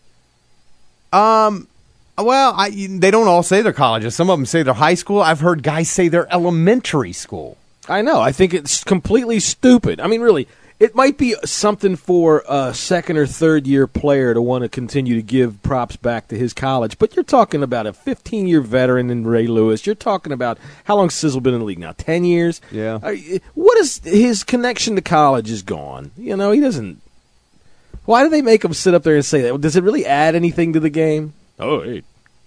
Speaker 9: Um, well, I, they don't all say they're colleges. Some of them say they're high school. I've heard guys say they're elementary school.
Speaker 12: I know. I think it's completely stupid. I mean, really, it might be something for a second or third year player to want to continue to give props back to his college, but you're talking about a fifteen-year veteran in Ray Lewis. You're talking about how long Sizzle been in the league now? Ten years?
Speaker 9: Yeah.
Speaker 12: Uh, What is his connection to college is gone. You know, he doesn't. Why do they make him sit up there and say that? Does it really add anything to the game? Oh, hey.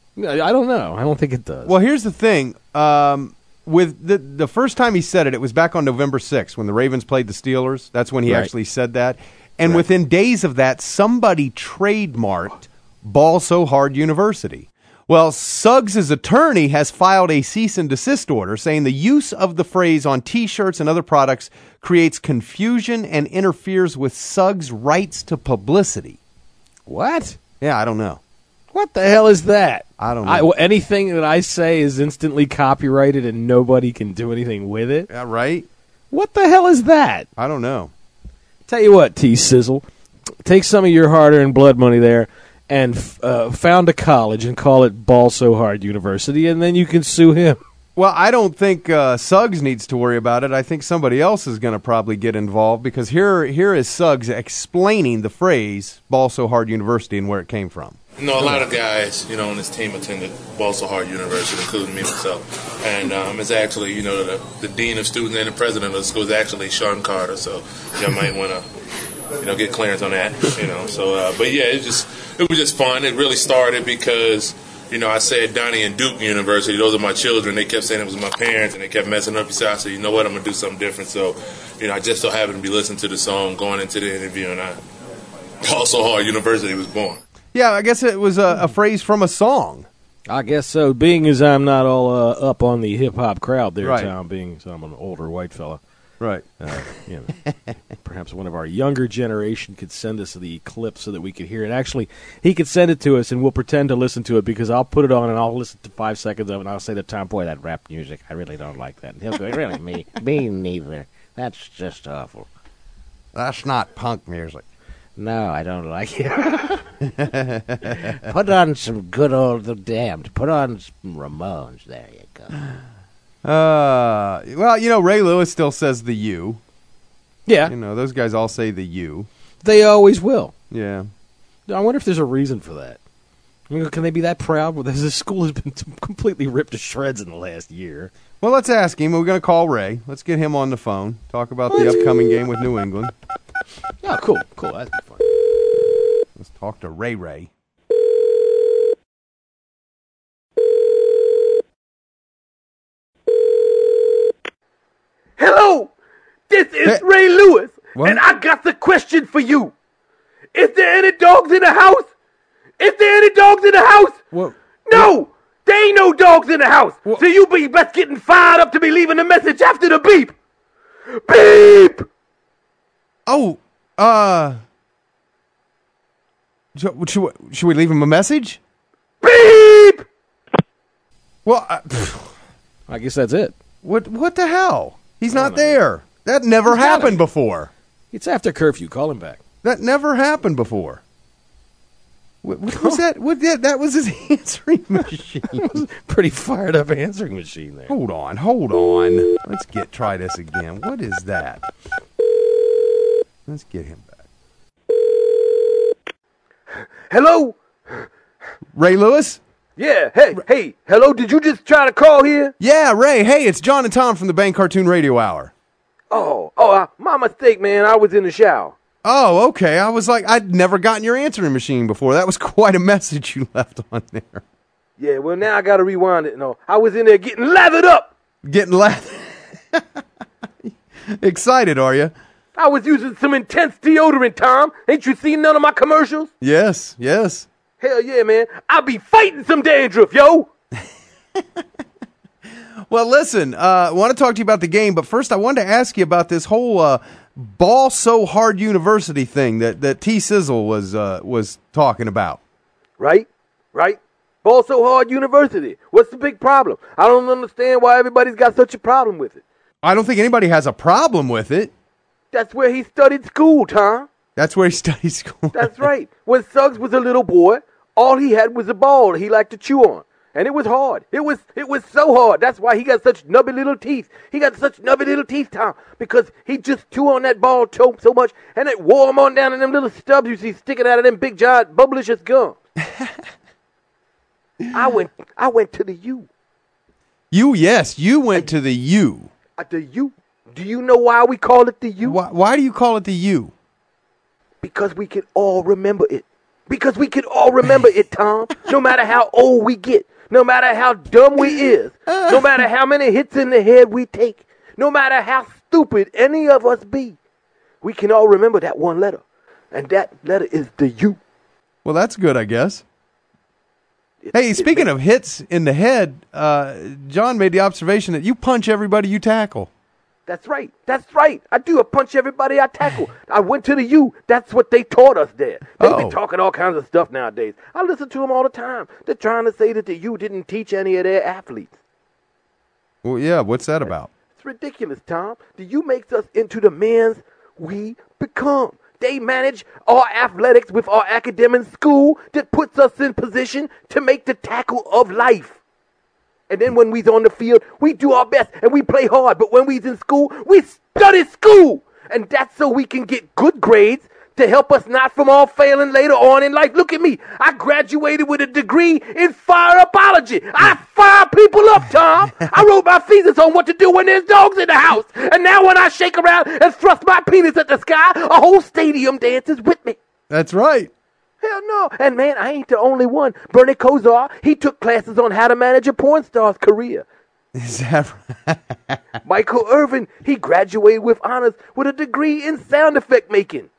Speaker 12: I don't know. I don't think it does.
Speaker 9: Well, here's the thing. Um, with the the first time he said it, it was back on November sixth when the Ravens played the Steelers. That's when he
Speaker 12: Right.
Speaker 9: actually said that. And
Speaker 12: Right.
Speaker 9: within days of that, somebody trademarked Ball So Hard University. Well, Suggs' attorney has filed a cease and desist order saying the use of the phrase on T-shirts and other products creates confusion and interferes with Suggs' rights to publicity.
Speaker 12: What?
Speaker 9: Yeah, I don't know.
Speaker 12: What the hell is that?
Speaker 9: I don't know.
Speaker 12: I, well, anything that I say is instantly copyrighted and nobody can do anything with it?
Speaker 9: Yeah, right?
Speaker 12: What the hell is that?
Speaker 9: I don't know.
Speaker 12: Tell you what, T-Sizzle, take some of your hard-earned blood money there and uh, found a college and call it Ball So Hard University, and then you can sue him.
Speaker 9: Well, I don't think uh, Suggs needs to worry about it. I think somebody else is going to probably get involved because here, here is Suggs explaining the phrase Ball So Hard University and where it came from.
Speaker 5: You know, a lot of guys, you know, on this team attended Ball So Hard University, including me myself. And um, it's actually, you know, the, the dean of students and the president of the school is actually Sean Carter. So you might want to, you know, get clearance on that. You know, so uh, but yeah, it just it was just fun. It really started because, you know, I said Donnie and Duke University. Those are my children. They kept saying it was my parents, and they kept messing up. So I said, you know what, I'm gonna do something different. So, you know, I just so happened to be listening to the song going into the interview, and I Ball So Hard University was born.
Speaker 9: Yeah, I guess it was a, a phrase from a song.
Speaker 12: I guess so. Being as I'm not all uh, up on the hip-hop crowd there,
Speaker 9: Right.
Speaker 12: Tom, being so I'm an older white fella.
Speaker 9: Right.
Speaker 12: Uh, you know, perhaps one of our younger generation could send us the clip so that we could hear it. Actually, he could send it to us, and we'll pretend to listen to it because I'll put it on and I'll listen to five seconds of it, and I'll say to Tom, boy, that rap music, I really don't like that. And he'll go, really, me? Me neither. That's just awful.
Speaker 9: That's not punk music.
Speaker 12: No, I don't like it. Put on some good old The Damned. Put on some Ramones. There you go.
Speaker 9: Uh, well, you know, Ray Lewis still says the U.
Speaker 12: Yeah.
Speaker 9: You know, those guys all say the U.
Speaker 12: They always will.
Speaker 9: Yeah.
Speaker 12: I wonder if there's a reason for that. I mean, can they be that proud? Well, this school has been completely ripped to shreds in the last year.
Speaker 9: Well, let's ask him. We're going to call Ray. Let's get him on the phone. Talk about the upcoming game with New England.
Speaker 12: Oh, cool, cool. That'd be fun.
Speaker 9: Let's talk to Ray Ray.
Speaker 6: Hello, This is
Speaker 9: Hey.
Speaker 6: Ray Lewis,
Speaker 9: What?
Speaker 6: and I got the question for you. Is there any dogs in the house? Is there any dogs in the house?
Speaker 9: What?
Speaker 6: No! There ain't no dogs in the house. So you be best getting fired up to be leaving a message after the beep. Beep!
Speaker 9: Oh, uh... Should, should, we- should we leave him a message?
Speaker 6: Beep!
Speaker 9: Well, I,
Speaker 12: I guess that's it.
Speaker 9: What What the hell? He's not there. That never
Speaker 12: He's got
Speaker 9: happened
Speaker 12: it.
Speaker 9: before.
Speaker 12: It's after curfew. Call him back.
Speaker 9: That never happened before. What, what was that? What that? That was his answering machine.
Speaker 12: Pretty fired up answering machine there.
Speaker 9: Hold on, hold on. Let's get try this again. What is that? Let's get him back.
Speaker 6: Hello?
Speaker 9: Ray Lewis?
Speaker 6: Yeah, hey, hey, hello, did you just try to call here?
Speaker 9: Yeah, Ray. Hey, it's John and Tom from the Bang Cartoon Radio Hour.
Speaker 6: Oh, oh, uh, my mistake, man. I was in the shower.
Speaker 9: Oh, okay. I was like, I'd never gotten your answering machine before. That was quite a message you left on there.
Speaker 6: Yeah, well, now I got to rewind it. No, I was in there getting lathered up.
Speaker 9: Getting lathered. Excited, are you?
Speaker 6: I was using some intense deodorant, Tom. Ain't you seen none of my commercials?
Speaker 9: Yes, yes.
Speaker 6: Hell yeah, man. I be fighting some dandruff, yo.
Speaker 9: Well, listen, uh, I want to talk to you about the game, but first I wanted to ask you about this whole uh, Ball So Hard University thing that, that T. Sizzle was uh, was talking about.
Speaker 6: Right, right. Ball So Hard University. What's the big problem? I don't understand why everybody's got such a problem with it.
Speaker 9: I don't think anybody has a problem with it.
Speaker 6: That's where he studied school, Tom.
Speaker 9: That's where he studied school.
Speaker 6: That's right. When Suggs was a little boy, all he had was a ball he liked to chew on. And it was hard. It was it was so hard. That's why he got such nubby little teeth. He got such nubby little teeth, Tom, because he just chew on that ball so, so much, and it wore him on down in them little stubs you see sticking out of them big, giant, bubblicious gums. I went I went to the U.
Speaker 9: You, yes, you went to the U.
Speaker 6: At the U. Do you know why we call it the U?
Speaker 9: Why, why do you call it the U?
Speaker 6: Because we can all remember it. Because we can all remember it, Tom. No matter how old we get. No matter how dumb we is. No matter how many hits in the head we take. No matter how stupid any of us be. We can all remember that one letter. And that letter is the U.
Speaker 9: Well, that's good, I guess. Hey, speaking of hits in the head, uh, John made the observation that you punch everybody you tackle.
Speaker 6: That's right. That's right. I do. I punch everybody I tackle. I went to the U. That's what they taught us there. They
Speaker 9: Oh.
Speaker 6: be talking all kinds of stuff nowadays. I listen to them all the time. They're trying to say that the U didn't teach any of their athletes.
Speaker 9: Well, yeah, what's that about?
Speaker 6: It's ridiculous, Tom. The U makes us into the men we become. They manage our athletics with our academic school that puts us in position to make the tackle of life. And then when we's on the field, we do our best and we play hard. But when we's in school, we study school. And that's so we can get good grades to help us not from all failing later on in life. Look at me. I graduated with a degree in fire apology. I fire people up, Tom. I wrote my thesis on what to do when there's dogs in the house. And now when I shake around and thrust my penis at the sky, a whole stadium dances with me.
Speaker 9: That's right.
Speaker 6: Hell no. And man, I ain't the only one. Bernie Kosar, he took classes on how to manage a porn star's career.
Speaker 9: Is that right?
Speaker 6: Michael Irvin, he graduated with honors with a degree in sound effect making.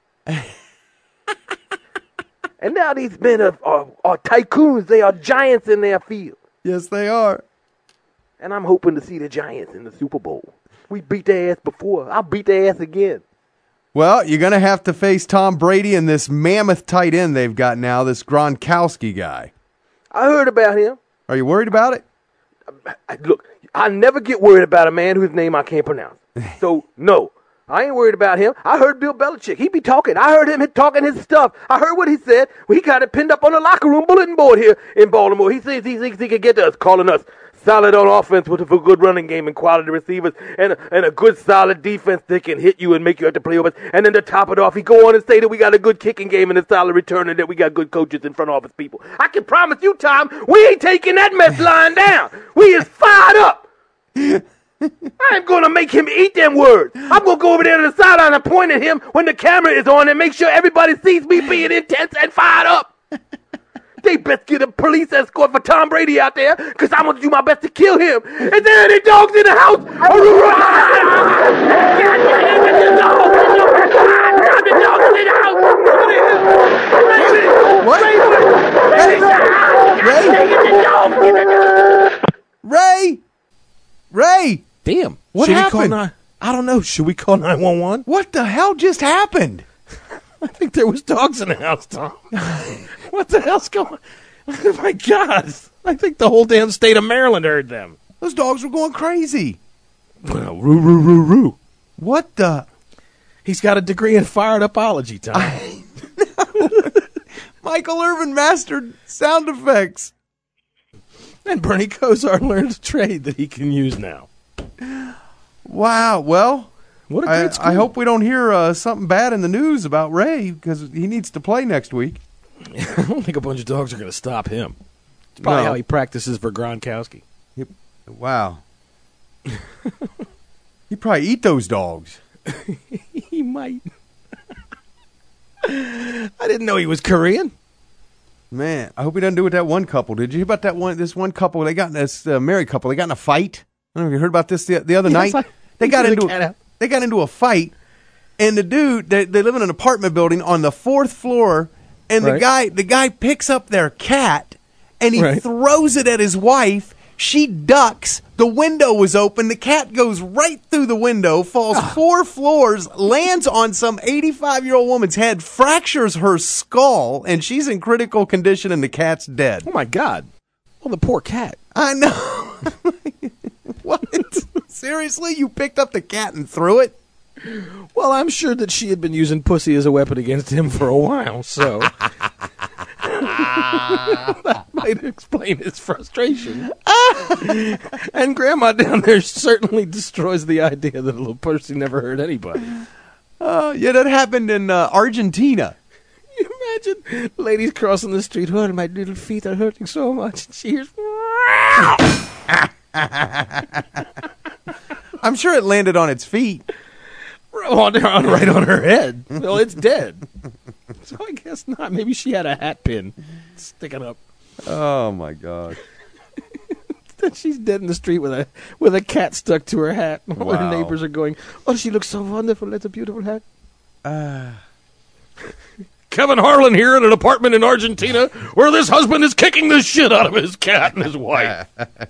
Speaker 6: And now these men are, are, are tycoons. They are giants in their field.
Speaker 9: Yes, they are.
Speaker 6: And I'm hoping to see the Giants in the Super Bowl. We beat their ass before. I'll beat their ass again.
Speaker 9: Well, you're going to have to face Tom Brady and this mammoth tight end they've got now, this Gronkowski guy.
Speaker 6: I heard about him.
Speaker 9: Are you worried about it?
Speaker 6: I, look, I never get worried about a man whose name I can't pronounce. So, no. I ain't worried about him. I heard Bill Belichick. He be talking. I heard him talking his stuff. I heard what he said. He got it pinned up on the locker room bulletin board here in Baltimore. He says he thinks he can get to us, calling us solid on offense with a good running game and quality receivers and a, and a good solid defense that can hit you and make you have to play over. And then to top it off, he go on and say that we got a good kicking game and a solid return and that we got good coaches in front office people. I can promise you, Tom, we ain't taking that mess lying down. We is fired up. I'm going to make him eat them words. I'm going to go over there to the sideline and point at him when the camera is on and make sure everybody sees me being intense and fired up. They best get a police escort for Tom Brady out there because I'm going to do my best to kill him. Is there any dogs in the house?
Speaker 8: it out!
Speaker 9: What? Ray! Ray! Ray!
Speaker 12: Damn.
Speaker 9: What
Speaker 12: Should
Speaker 9: happened?
Speaker 12: We call nine- I don't know. Should we call nine one one?
Speaker 9: What the hell just happened?
Speaker 12: I think there was dogs in the house, Tom. What the hell's going on? Oh, my God. I think the whole damn state of Maryland heard them.
Speaker 9: Those dogs were going crazy.
Speaker 12: Well, roo, roo, roo, roo.
Speaker 9: What the?
Speaker 12: He's got a degree in fired upology, Tom.
Speaker 9: I Michael Irvin mastered sound effects.
Speaker 12: And Bernie Kosar learned a trade that he can use now.
Speaker 9: Wow. Well,
Speaker 12: what a great
Speaker 9: I,
Speaker 12: school.
Speaker 9: I hope we don't hear uh, something bad in the news about Ray because he needs to play next week.
Speaker 12: I don't think a bunch of dogs are going to stop him. It's probably
Speaker 9: No.
Speaker 12: how he practices for Gronkowski.
Speaker 9: He, wow. He'd probably eat those dogs.
Speaker 12: He might. I didn't know he was Korean.
Speaker 9: Man, I hope he doesn't do with that one couple. Did you hear about that one? This one couple, they got in this uh, married couple. They got in a fight. I don't know if you heard about this the, the other
Speaker 12: Yes,
Speaker 9: night.
Speaker 12: I-
Speaker 9: they got
Speaker 12: the
Speaker 9: into
Speaker 12: cat out.
Speaker 9: they got into a fight, and the dude they, they live in an apartment building on the fourth floor, and the
Speaker 12: Right.
Speaker 9: guy the guy picks up their cat and he
Speaker 12: Right.
Speaker 9: throws it at his wife. She ducks. The window was open. The cat goes right through the window, falls
Speaker 12: Ah.
Speaker 9: four floors, lands on some eighty-five-year-old woman's head, fractures her skull, and she's in critical condition, and the cat's dead.
Speaker 12: Oh, my God. Well, the poor cat.
Speaker 9: I know. What? Seriously? You picked up the cat and threw it?
Speaker 12: Well, I'm sure that she had been using pussy as a weapon against him for a while, so that might explain his frustration. And Grandma down there certainly destroys the idea that a little pussy never hurt anybody.
Speaker 9: Uh, yeah, that happened in uh, Argentina.
Speaker 12: You imagine ladies crossing the street, oh, my little feet are hurting so much, and she hears,
Speaker 9: I'm sure it landed on its feet.
Speaker 12: on, on, right on her head. Well, it's dead. So I guess not. Maybe she had a hat pin sticking up.
Speaker 9: Oh, my God.
Speaker 12: Then she's dead in the street with a with a cat stuck to her hat. All
Speaker 9: Wow.
Speaker 12: her neighbors are going, oh, she looks so wonderful. That's a beautiful hat.
Speaker 9: Uh,
Speaker 12: Kevin Harlan here in an apartment in Argentina where this husband is kicking the shit out of his cat and his wife.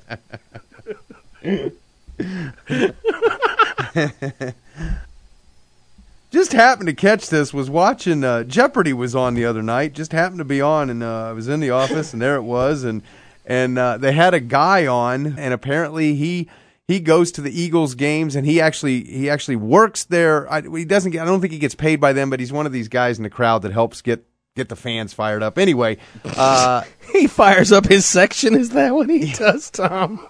Speaker 9: Just happened to catch this. Was watching uh, Jeopardy was on the other night. Just happened to be on, and uh, I was in the office, and there it was, and and uh, they had a guy on, and apparently he he goes to the Eagles games, and he actually he actually works there. I, he doesn't. Get, I don't think he gets paid by them, but he's one of these guys in the crowd that helps get get the fans fired up. Anyway, uh,
Speaker 12: He fires up his section. Is that what he does, Tom?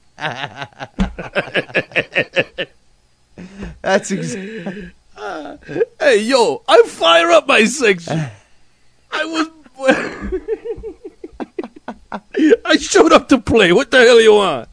Speaker 9: that's exactly.
Speaker 12: Uh, hey, yo, I fire up my section. I was... I showed up to play. What the hell you want?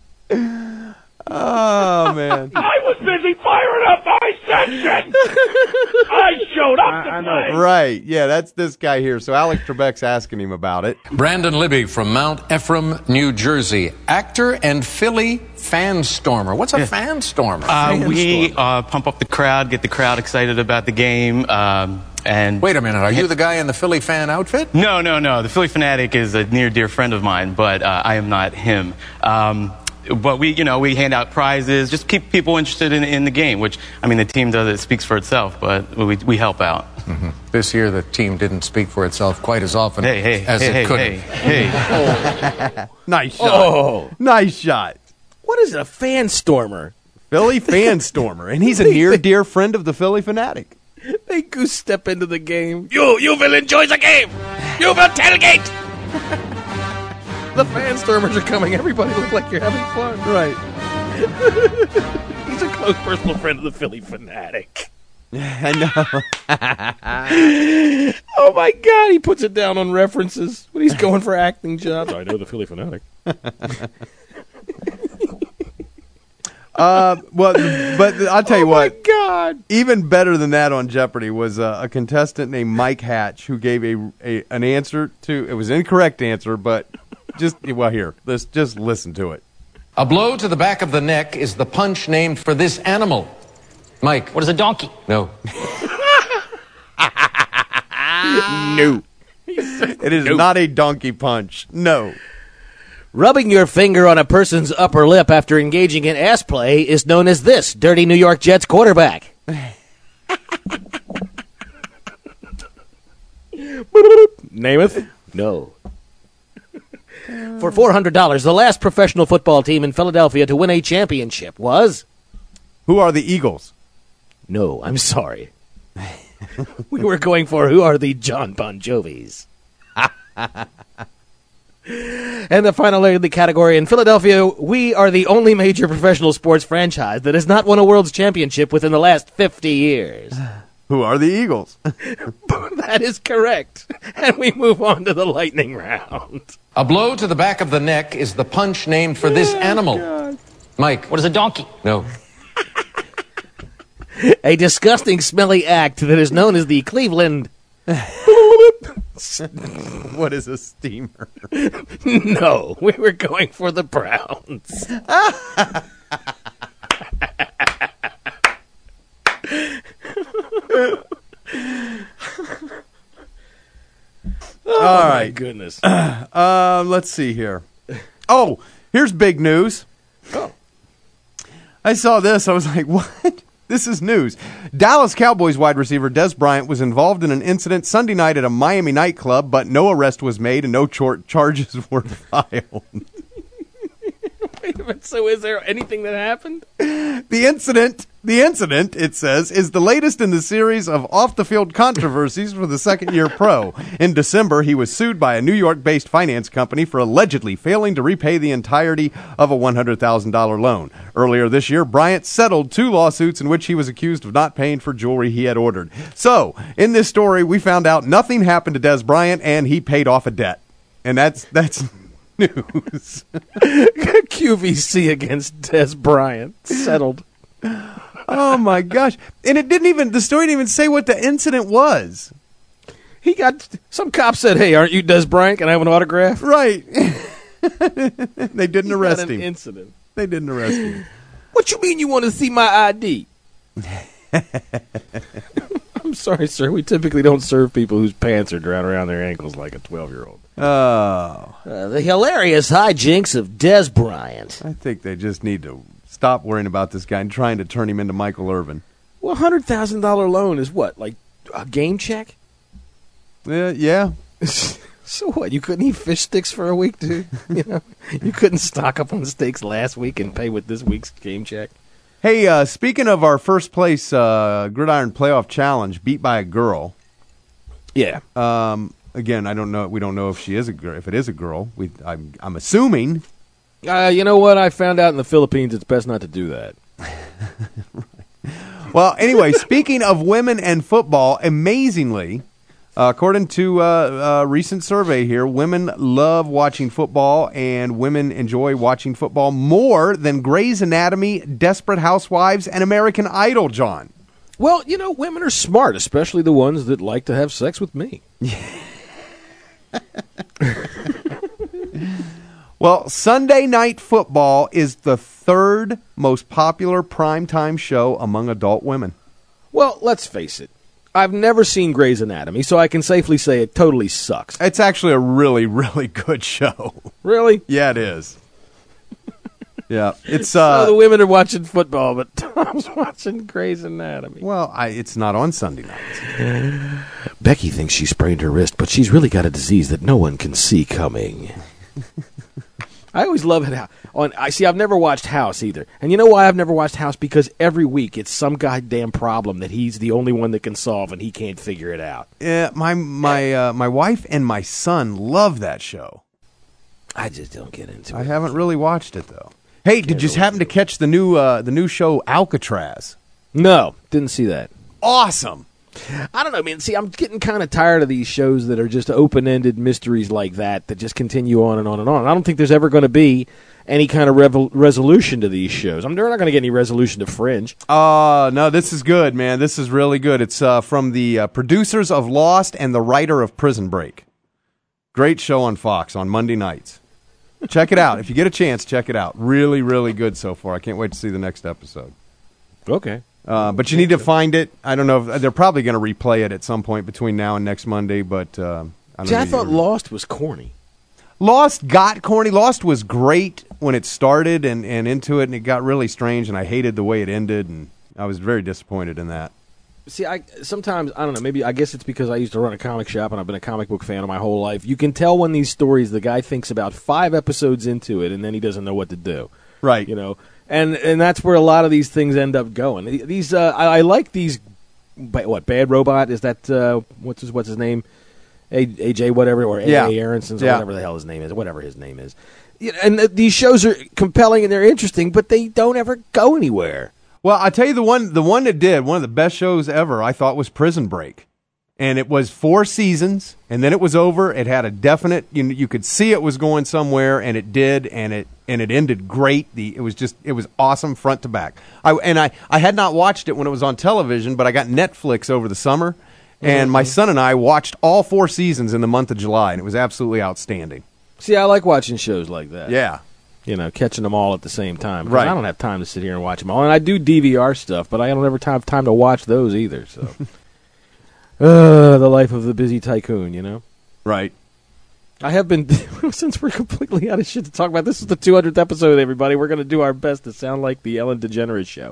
Speaker 9: Oh, man.
Speaker 8: I was busy firing up my section. I showed up to play.
Speaker 9: Right. Yeah, that's this guy here. So Alex Trebek's asking him about it.
Speaker 7: Brandon Libby from Mount Ephraim, New Jersey. Actor and Philly fan stormer. What's a fan stormer?
Speaker 10: Uh, we uh, pump up the crowd, get the crowd excited about the game. Um, and
Speaker 7: Wait a minute. Are you the guy in the Philly fan outfit?
Speaker 10: No, no, no. The Philly Fanatic is a near dear friend of mine, but uh, I am not him. Um, But we, you know, we hand out prizes, just keep people interested in, in the game, which, I mean, the team does it, speaks for itself, but we, we help out.
Speaker 7: Mm-hmm. This year, the team didn't speak for itself quite as often
Speaker 10: Hey, hey,
Speaker 7: as
Speaker 10: hey,
Speaker 7: it
Speaker 10: hey,
Speaker 7: could
Speaker 10: hey,
Speaker 7: have.
Speaker 10: hey.
Speaker 9: Nice shot.
Speaker 12: Oh.
Speaker 9: Nice shot.
Speaker 12: What is a fan stormer?
Speaker 9: Philly fan stormer. And he's a near dear friend of the Philly Fanatic.
Speaker 12: They goose step into the game. You, you will enjoy the game. You will tailgate. The fan stormers are coming. Everybody look like you're having fun.
Speaker 9: Right.
Speaker 12: He's a close personal friend of the Philly Fanatic.
Speaker 9: I know.
Speaker 12: Oh, my God. He puts it down on references when he's going for acting jobs. I know the Philly Fanatic.
Speaker 9: Uh, well, but I'll tell you
Speaker 12: Oh,
Speaker 9: what.
Speaker 12: my God.
Speaker 9: Even better than that on Jeopardy was uh, a contestant named Mike Hatch who gave a, a an answer to. It was an incorrect answer, but just well here. Let's just listen to it.
Speaker 7: A blow to the back of the neck is the punch named for this animal. Mike.
Speaker 11: What is a donkey?
Speaker 7: No.
Speaker 12: No.
Speaker 9: It is not a donkey punch. No.
Speaker 12: Rubbing your finger on a person's upper lip after engaging in ass play is known as this, dirty New York Jets quarterback. Namath? No. For four hundred dollars, the last professional football team in Philadelphia to win a championship was?
Speaker 9: Who are the Eagles?
Speaker 12: No, I'm sorry. We were going for who are the John Bon Jovis. And the final leg of the category, in Philadelphia, we are the only major professional sports franchise that has not won a World's Championship within the last fifty years.
Speaker 9: Who are the Eagles?
Speaker 12: That is correct. And we move on to the lightning round.
Speaker 7: A blow to the back of the neck is the punch named for this animal.
Speaker 12: God.
Speaker 7: Mike.
Speaker 8: What is a donkey?
Speaker 7: No.
Speaker 12: A disgusting, smelly act that is known as the Cleveland...
Speaker 9: What is a steamer?
Speaker 12: No, we were going for the Browns. Oh,
Speaker 9: All
Speaker 12: my
Speaker 9: right.
Speaker 12: goodness.
Speaker 9: Um, let's see here. Oh, here's big news.
Speaker 12: Oh.
Speaker 9: I saw this. I was like, what? This is news. Dallas Cowboys wide receiver Dez Bryant was involved in an incident Sunday night at a Miami nightclub, but no arrest was made and no char- charges were filed.
Speaker 12: Wait a minute, so is there anything that happened?
Speaker 9: The incident, the incident, it says, is the latest in the series of off-the-field controversies for the second-year pro. In December, he was sued by a New York-based finance company for allegedly failing to repay the entirety of a one hundred thousand dollars loan. Earlier this year, Bryant settled two lawsuits in which he was accused of not paying for jewelry he had ordered. So, in this story, we found out nothing happened to Dez Bryant, and he paid off a debt. And that's that's... news.
Speaker 12: Q V C against Dez Bryant settled.
Speaker 9: Oh my gosh! And it didn't even the story didn't even say what the incident was.
Speaker 12: He got some cop said, "Hey, aren't you Dez Bryant? Can I have an autograph?"
Speaker 9: Right. They didn't
Speaker 12: He
Speaker 9: arrest
Speaker 12: got an
Speaker 9: him.
Speaker 12: Incident.
Speaker 9: They didn't arrest him.
Speaker 12: What you mean you want to see my I D? I'm sorry, sir. We typically don't serve people whose pants are down around their ankles like a twelve-year-old.
Speaker 9: Oh.
Speaker 12: Uh, the hilarious hijinks of Dez Bryant.
Speaker 9: I think they just need to stop worrying about this guy and trying to turn him into Michael Irvin.
Speaker 12: Well, a one hundred thousand dollars loan is what, like a game check?
Speaker 9: Uh, yeah.
Speaker 12: So what, you couldn't eat fish sticks for a week, dude? You know, you couldn't stock up on steaks last week and pay with this week's game check?
Speaker 9: Hey, uh, speaking of our first place uh, Gridiron Playoff Challenge, beat by a girl.
Speaker 12: Yeah.
Speaker 9: Um, again, I don't know. We don't know if she is a girl. If it is a girl, we I'm I'm assuming.
Speaker 12: Uh, you know what? I found out in the Philippines it's best not to do that.
Speaker 9: Well, anyway, speaking of women and football, amazingly, uh, according to uh, a recent survey here, women love watching football, and women enjoy watching football more than Grey's Anatomy, Desperate Housewives, and American Idol, John.
Speaker 12: Well, you know, women are smart, especially the ones that like to have sex with me.
Speaker 9: Well, Sunday Night Football is the third most popular primetime show among adult women.
Speaker 12: Well, let's face it. I've never seen Grey's Anatomy, so I can safely say it totally sucks.
Speaker 9: It's actually a really, really good show.
Speaker 12: Really?
Speaker 9: Yeah, it is. Yeah, it's uh,
Speaker 12: so the women are watching football, but Tom's watching Grey's Anatomy.
Speaker 9: Well, I, it's not on Sunday nights.
Speaker 12: Becky thinks she sprained her wrist, but she's really got a disease that no one can see coming. I always love it how on I see I've never watched House either. And you know why I've never watched House? Because every week it's some goddamn problem that he's the only one that can solve and he can't figure it out.
Speaker 9: Yeah, my my uh, my wife and my son love that show.
Speaker 12: I just don't get into
Speaker 9: I
Speaker 12: it.
Speaker 9: I haven't really watched it though. Hey, did you happen to catch the new uh, the new show Alcatraz?
Speaker 12: No, didn't see that.
Speaker 9: Awesome.
Speaker 12: I don't know, man. See, I'm getting kind of tired of these shows that are just open-ended mysteries like that that just continue on and on and on. I don't think there's ever going to be any kind of revel- resolution to these shows. I mean, they're not going to get any resolution to Fringe.
Speaker 9: Uh, no, this is good, man. This is really good. It's uh, from the uh, producers of Lost and the writer of Prison Break. Great show on Fox on Monday nights. Check it out. If you get a chance, check it out. Really, really good so far. I can't wait to see the next episode.
Speaker 12: Okay.
Speaker 9: Uh, but you need to find it. I don't know if they're probably going to replay it at some point between now and next Monday. But uh, I don't
Speaker 12: See,
Speaker 9: know.
Speaker 12: I thought Lost was corny.
Speaker 9: Lost got corny. Lost was great when it started and, and into it, and it got really strange, and I hated the way it ended, and I was very disappointed in that.
Speaker 12: See, I sometimes, I don't know, maybe, I guess it's because I used to run a comic shop and I've been a comic book fan of my whole life. You can tell when these stories, the guy thinks about five episodes into it, and then he doesn't know what to do.
Speaker 9: Right.
Speaker 12: You know, and and that's where a lot of these things end up going. These, uh, I, I like these, what, Bad Robot? Is that, uh, what's his, what's his name? A, AJ whatever, or A.
Speaker 9: Yeah.
Speaker 12: A. Aaronson's, or
Speaker 9: Yeah.
Speaker 12: whatever the hell his name is, whatever his name is. You know, and th- these shows are compelling and they're interesting, but they don't ever go anywhere.
Speaker 9: Well, I tell you, the one the one that did, one of the best shows ever, I thought, was Prison Break. And it was four seasons, and then it was over. It had a definite, you, you could see it was going somewhere, and it did, and it and it ended great. The It was just, it was awesome front to back. I, and I, I had not watched it when it was on television, but I got Netflix over the summer, and
Speaker 12: Mhm.
Speaker 9: my son and I watched all four seasons in the month of July, and it was absolutely outstanding.
Speaker 12: See, I like watching shows like that.
Speaker 9: Yeah.
Speaker 12: You know, catching them all at the same time. 'Cause
Speaker 9: Right.
Speaker 12: I don't have time to sit here and watch them all. And I do D V R stuff, but I don't ever have time to watch those either. So, uh, the life of the busy tycoon, you know?
Speaker 9: Right.
Speaker 12: I have been, since we're completely out of shit to talk about, this is the two hundredth episode, everybody. We're going to do our best to sound like the Ellen DeGeneres show.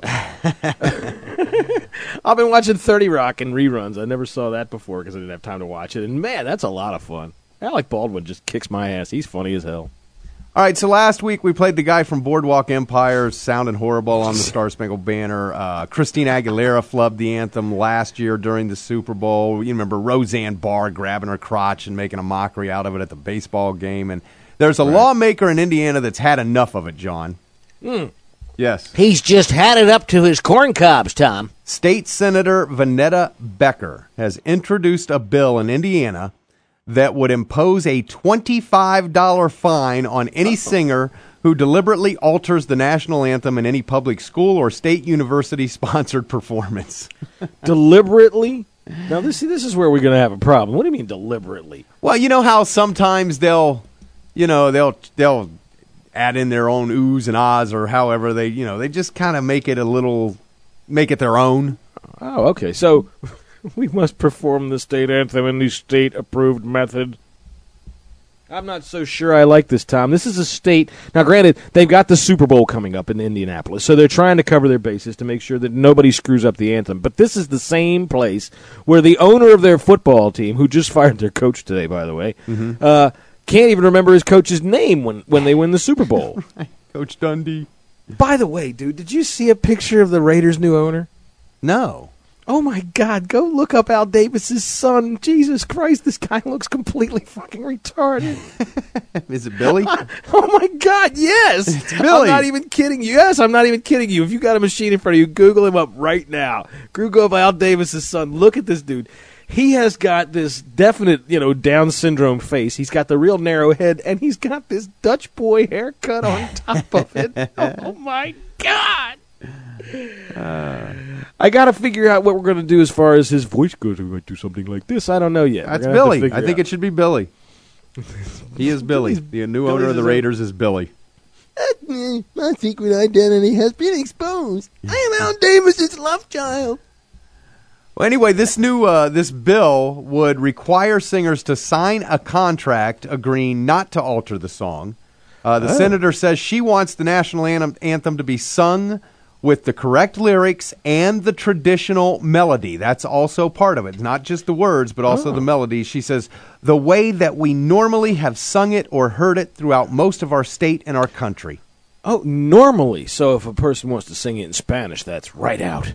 Speaker 12: I've been watching thirty Rock and reruns. I never saw that before because I didn't have time to watch it. And, man, that's a lot of fun. Alec Baldwin just kicks my ass. He's funny as hell.
Speaker 9: All right, so last week we played the guy from Boardwalk Empire sounding horrible on the Star Spangled Banner. Uh, Christina Aguilera flubbed the anthem last year during the Super Bowl. You remember Roseanne Barr grabbing her crotch and making a mockery out of it at the baseball game. And there's a
Speaker 8: Right.
Speaker 9: lawmaker in Indiana that's had enough of it, John.
Speaker 12: Mm.
Speaker 9: Yes.
Speaker 8: He's just had it up to his corn cobs, Tom.
Speaker 9: State Senator Vanetta Becker has introduced a bill in Indiana that would impose a twenty-five dollars fine on any Uh-oh. singer who deliberately alters the national anthem in any public school or state university-sponsored performance.
Speaker 12: Deliberately? Now, this, see, this is where we're going to have a problem. What do you mean deliberately?
Speaker 9: Well, you know how sometimes they'll, you know, they'll they'll add in their own oohs and ahs or however they, you know, they just kind of make it a little, make it their own.
Speaker 12: Oh, okay. So we must perform the state anthem in the state-approved method. I'm not so sure I like this, Tom. This is a state. Now, granted, they've got the Super Bowl coming up in Indianapolis, so they're trying to cover their bases to make sure that nobody screws up the anthem. But this is the same place where the owner of their football team, who just fired their coach today, by the way,
Speaker 9: Mhm.
Speaker 12: uh, can't even remember his coach's name when, when they win the Super Bowl.
Speaker 9: Coach Dundee.
Speaker 12: By the way, dude, did you see a picture of the Raiders' new owner?
Speaker 9: No.
Speaker 12: Oh, my God. Go look up Al Davis's son. Jesus Christ, this guy looks completely fucking retarded.
Speaker 9: Is it Billy?
Speaker 12: Oh, my God, yes.
Speaker 9: It's Billy.
Speaker 12: I'm not even kidding you. Yes, I'm not even kidding you. If you got a machine in front of you, Google him up right now. Google up Al Davis's son. Look at this dude. He has got this definite, you know, Down syndrome face. He's got the real narrow head, and he's got this Dutch boy haircut on top of it. Oh, my God. Uh, I got to figure out what we're going to do as far as his voice goes. We might do something like this. I don't know yet.
Speaker 9: That's Billy. I think it should be Billy. He is Billy. The new owner of the Raiders is Billy.
Speaker 8: My secret identity has been exposed. I am Al Davis's love child.
Speaker 9: Well, anyway, this new uh, this bill would require singers to sign a contract agreeing not to alter the song. Uh, the
Speaker 12: Oh.
Speaker 9: senator says she wants the national anthem, anthem to be sung with the correct lyrics and the traditional melody. That's also part of it. Not just the words, but also
Speaker 12: Oh.
Speaker 9: the melody. She says, the way that we normally have sung it or heard it throughout most of our state and our country.
Speaker 12: Oh, normally. So if a person wants to sing it in Spanish, that's right out.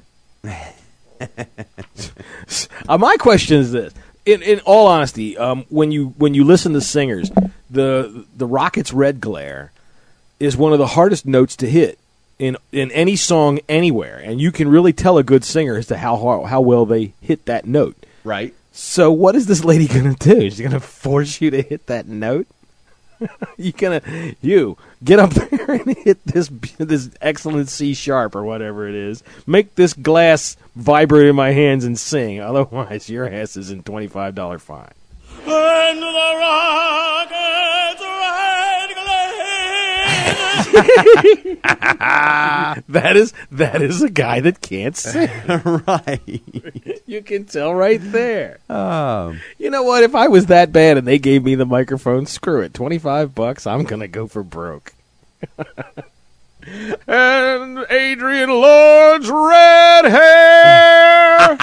Speaker 12: uh, my question is this: in in all honesty, um, when you when you listen to singers, the the Rockets' Red Glare is one of the hardest notes to hit in in any song anywhere, and you can really tell a good singer as to how how, how well they hit that note.
Speaker 9: Right.
Speaker 12: So what is this lady going to do? She's going to force you to hit that note? you gonna you get up there and hit this this excellent C sharp or whatever it is. Make this glass vibrate in my hands and sing. Otherwise, your ass is in twenty-five dollar fine.
Speaker 2: And the rockets red glare
Speaker 12: that is that is a guy that can't sing.
Speaker 9: Right.
Speaker 12: You can tell right there.
Speaker 9: Um,
Speaker 12: You know what? If I was that bad and they gave me the microphone, screw it. twenty-five bucks, I'm going to go for broke. And Adrian Lord's red hair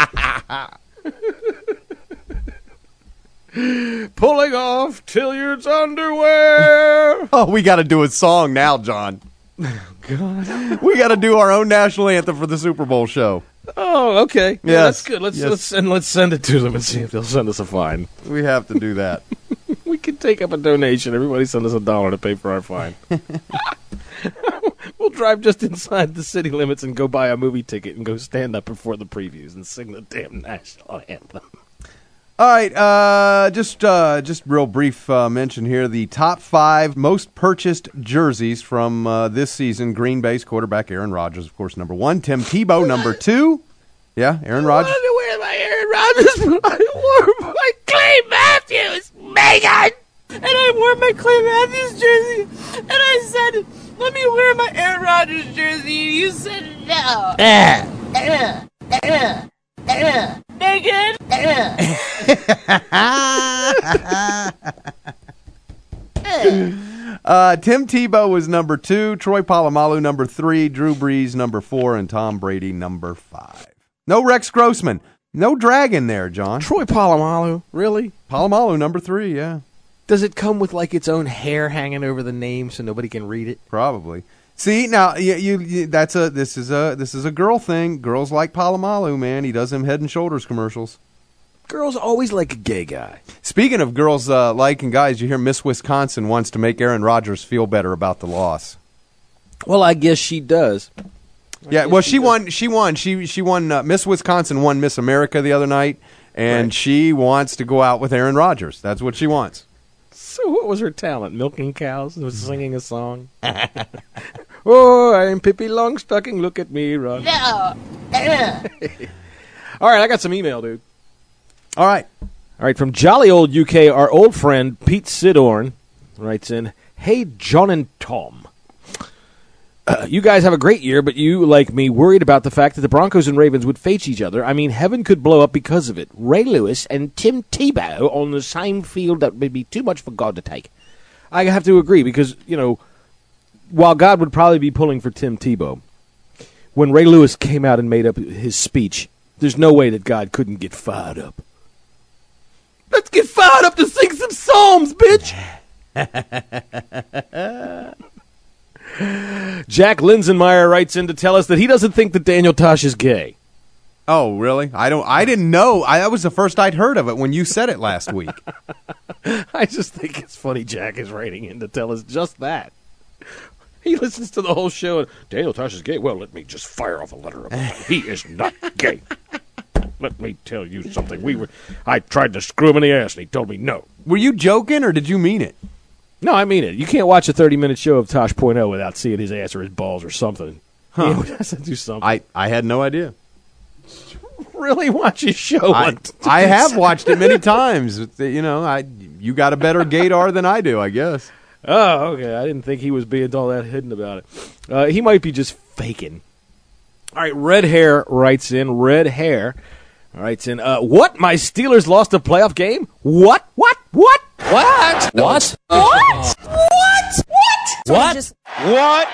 Speaker 12: pulling off Tilliard's underwear.
Speaker 9: Oh, we got to do a song now, John.
Speaker 12: God.
Speaker 9: We got to do our own national anthem for the Super Bowl show.
Speaker 12: Oh, okay. Yeah,
Speaker 9: Yes.
Speaker 12: that's good. Let's
Speaker 9: Yes.
Speaker 12: let's send let's send it to them and see if they'll send us a fine.
Speaker 9: We have to do that.
Speaker 12: We can take up a donation. Everybody send us a dollar to pay for our fine. We'll drive just inside the city limits and go buy a movie ticket and go stand up before the previews and sing the damn national anthem.
Speaker 9: All right, uh, just uh, just real brief uh, mention here. The top five most purchased jerseys from uh, this season. Green Bay's quarterback Aaron Rodgers, of course, number one. Tim Tebow, number two. Yeah, Aaron Rodgers.
Speaker 8: I wanted to wear my Aaron Rodgers, but I wore my Clay Matthews, Megan! And I wore my Clay Matthews jersey, and I said, let me wear my Aaron Rodgers jersey, and you said no. Uh, uh, uh, uh, Megan!
Speaker 9: uh, Tim Tebow was number two. Troy Polamalu, number three. Drew Brees, number four. And Tom Brady, number five. No Rex Grossman. No dragon there, John.
Speaker 12: Troy Polamalu, really?
Speaker 9: Polamalu, number three, yeah.
Speaker 12: Does it come with like its own hair hanging over the name so nobody can read it?
Speaker 9: Probably. See, now you, you, you that's a this is a this is a girl thing. Girls like Polamalu, man. He does them Head and Shoulders commercials.
Speaker 12: Girls always like a gay guy.
Speaker 9: Speaking of girls uh, liking guys, you hear Miss Wisconsin wants to make Aaron Rodgers feel better about the loss.
Speaker 12: Well, I guess she does.
Speaker 9: Yeah, well, she won. She won. She she won. Uh, Miss Wisconsin won Miss America the other night, and
Speaker 12: Right.
Speaker 9: she wants to go out with Aaron Rodgers. That's what she wants.
Speaker 12: So what was her talent? Milking cows? Was singing a song? Oh, I'm Pippi Longstocking. Look at me run.
Speaker 8: No.
Speaker 12: All right, I got some email, dude.
Speaker 9: All right.
Speaker 12: All right, from jolly old U K, our old friend Pete Sidorn writes in, hey, John and Tom. Uh, you guys have a great year, but you, like me, worried about the fact that the Broncos and Ravens would face each other. I mean, heaven could blow up because of it. Ray Lewis and Tim Tebow on the same field, that would be too much for God to take. I have to agree because, you know, while God would probably be pulling for Tim Tebow, when Ray Lewis came out and made up his speech, there's no way that God couldn't get fired up. Let's get fired up to sing some psalms, bitch! Jack Linsenmeyer writes in to tell us that he doesn't think that Daniel Tosh is gay.
Speaker 9: Oh, really? I don't. I didn't know. I, that was the first I'd heard of it when you said it last week.
Speaker 12: I just think it's funny Jack is writing in to tell us just that. He listens to the whole show and, Daniel Tosh is gay? Well, let me just fire off a letter about it. He is not gay. Let me tell you something. We were. I tried to screw him in the ass, and he told me no.
Speaker 9: Were you joking, or did you mean it?
Speaker 12: No, I mean it. You can't watch a thirty-minute show of Tosh point oh without seeing his ass or his balls or something.
Speaker 9: Huh.
Speaker 12: He has to do something.
Speaker 9: I, I had no idea.
Speaker 12: Really watch his show.
Speaker 9: I, I have watched it many times. You know, I you got a better gaydar than I do, I guess.
Speaker 12: Oh, okay. I didn't think he was being all that hidden about it. Uh, he might be just faking. All right, Red Hair writes in. Red Hair writes in. Uh, what? My Steelers lost a playoff game? What? What? What? What?
Speaker 8: What?
Speaker 12: What?
Speaker 8: What? What?
Speaker 12: What?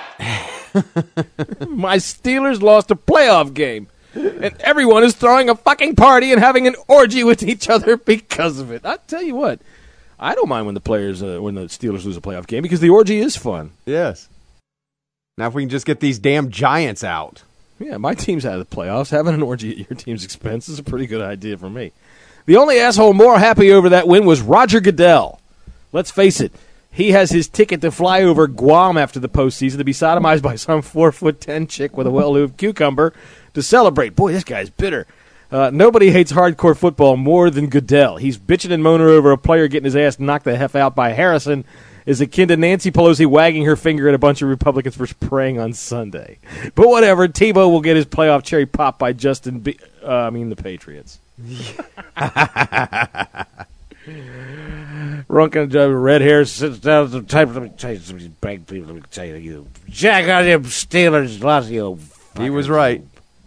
Speaker 12: My Steelers lost a playoff game. And everyone is throwing a fucking party and having an orgy with each other because of it. I'll tell you what. I don't mind when the players, uh, when the Steelers lose a playoff game because the orgy is fun.
Speaker 9: Yes. Now, if we can just get these damn Giants out.
Speaker 12: Yeah, my team's out of the playoffs. Having an orgy at your team's expense is a pretty good idea for me. The only asshole more happy over that win was Roger Goodell. Let's face it, he has his ticket to fly over Guam after the postseason to be sodomized by some four foot ten chick with a well-lubed cucumber to celebrate. Boy, this guy's bitter. Uh, nobody hates hardcore football more than Goodell. He's bitching and moaning over a player getting his ass knocked the F out by Harrison is akin to Nancy Pelosi wagging her finger at a bunch of Republicans for praying on Sunday. But whatever, Tebow will get his playoff cherry popped by Justin, B- uh, I mean the Patriots. Runkin, uh, red hair, sits down at the type of, let me tell you some of these bank people, let me tell you, you jack on your Steelers, lots of you.
Speaker 9: He was right.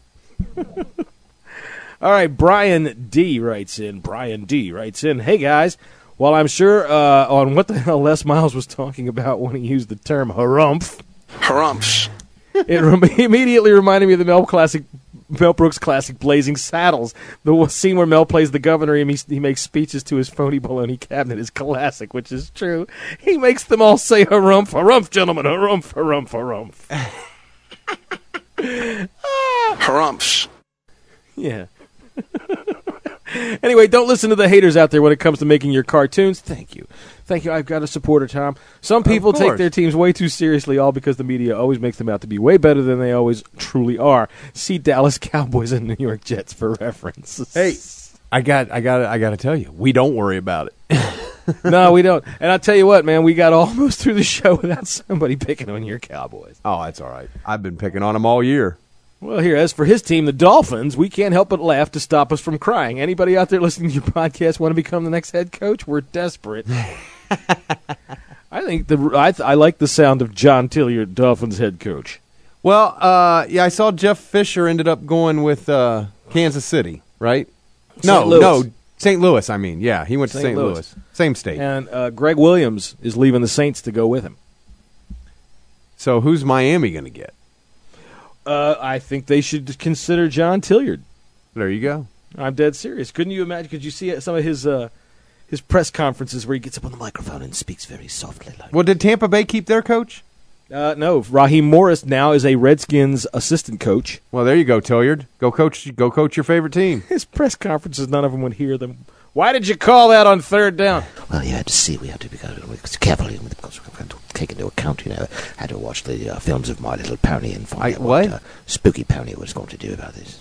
Speaker 12: All right, Brian D. writes in. Brian D. writes in, hey, guys, while I'm sure uh, on what the hell Les Miles was talking about when he used the term harumph,
Speaker 19: Harumphs.
Speaker 12: it rem- immediately reminded me of the Mel classic, Mel Brooks classic Blazing Saddles. The scene where Mel plays the governor and he, he makes speeches to his phony baloney cabinet is classic, which is true. He makes them all say harumph, harumph, gentlemen, harumph, harumph, harumph.
Speaker 19: Harumphs.
Speaker 12: Yeah. Anyway, don't listen to the haters out there when it comes to making your cartoons. Thank you. Thank you. I've got a supporter, Tom. Some people take their teams way too seriously, all because the media always makes them out to be way better than they always truly are. See Dallas Cowboys and New York Jets for reference.
Speaker 9: Hey, I got, I got, I got to tell you, we don't worry about it.
Speaker 12: No, we don't. And I'll tell you what, man, we got almost through the show without somebody picking on your Cowboys.
Speaker 9: Oh, that's all right. I've been picking on them all year.
Speaker 12: Well, here, as for his team, the Dolphins, we can't help but laugh to stop us from crying. Anybody out there listening to your podcast want to become the next head coach? We're desperate. I think the I, th- I like the sound of John Tilliard, Dolphins head coach.
Speaker 9: Well, uh, yeah, I saw Jeff Fisher ended up going with uh, Kansas City, right? No,
Speaker 12: Saint Louis.
Speaker 9: no, Saint Louis, I mean. Yeah, he went to
Speaker 12: Saint
Speaker 9: Saint
Speaker 12: Louis.
Speaker 9: Louis. Same state.
Speaker 12: And uh, Greg Williams is leaving the Saints to go with him.
Speaker 9: So who's Miami going to get?
Speaker 12: Uh, I think they should consider John Tilliard.
Speaker 9: There you go.
Speaker 12: I'm dead serious. Couldn't you imagine? Could you see some of his uh, his press conferences where he gets up on the microphone and speaks very softly? Like
Speaker 9: Well, did Tampa Bay keep their coach?
Speaker 12: Uh, no, Raheem Morris now is a Redskins assistant coach.
Speaker 9: Well, there you go, Tilliard. Go coach. Go coach your favorite team.
Speaker 12: His press conferences, none of them would hear them. Why did you call that on third down?
Speaker 11: Well, you had to see. We had to be careful because we had to take into account. You know, had to watch the uh, films of My Little Pony and find
Speaker 9: I,
Speaker 11: out what,
Speaker 9: what?
Speaker 11: Uh, Spooky Pony was going to do about this.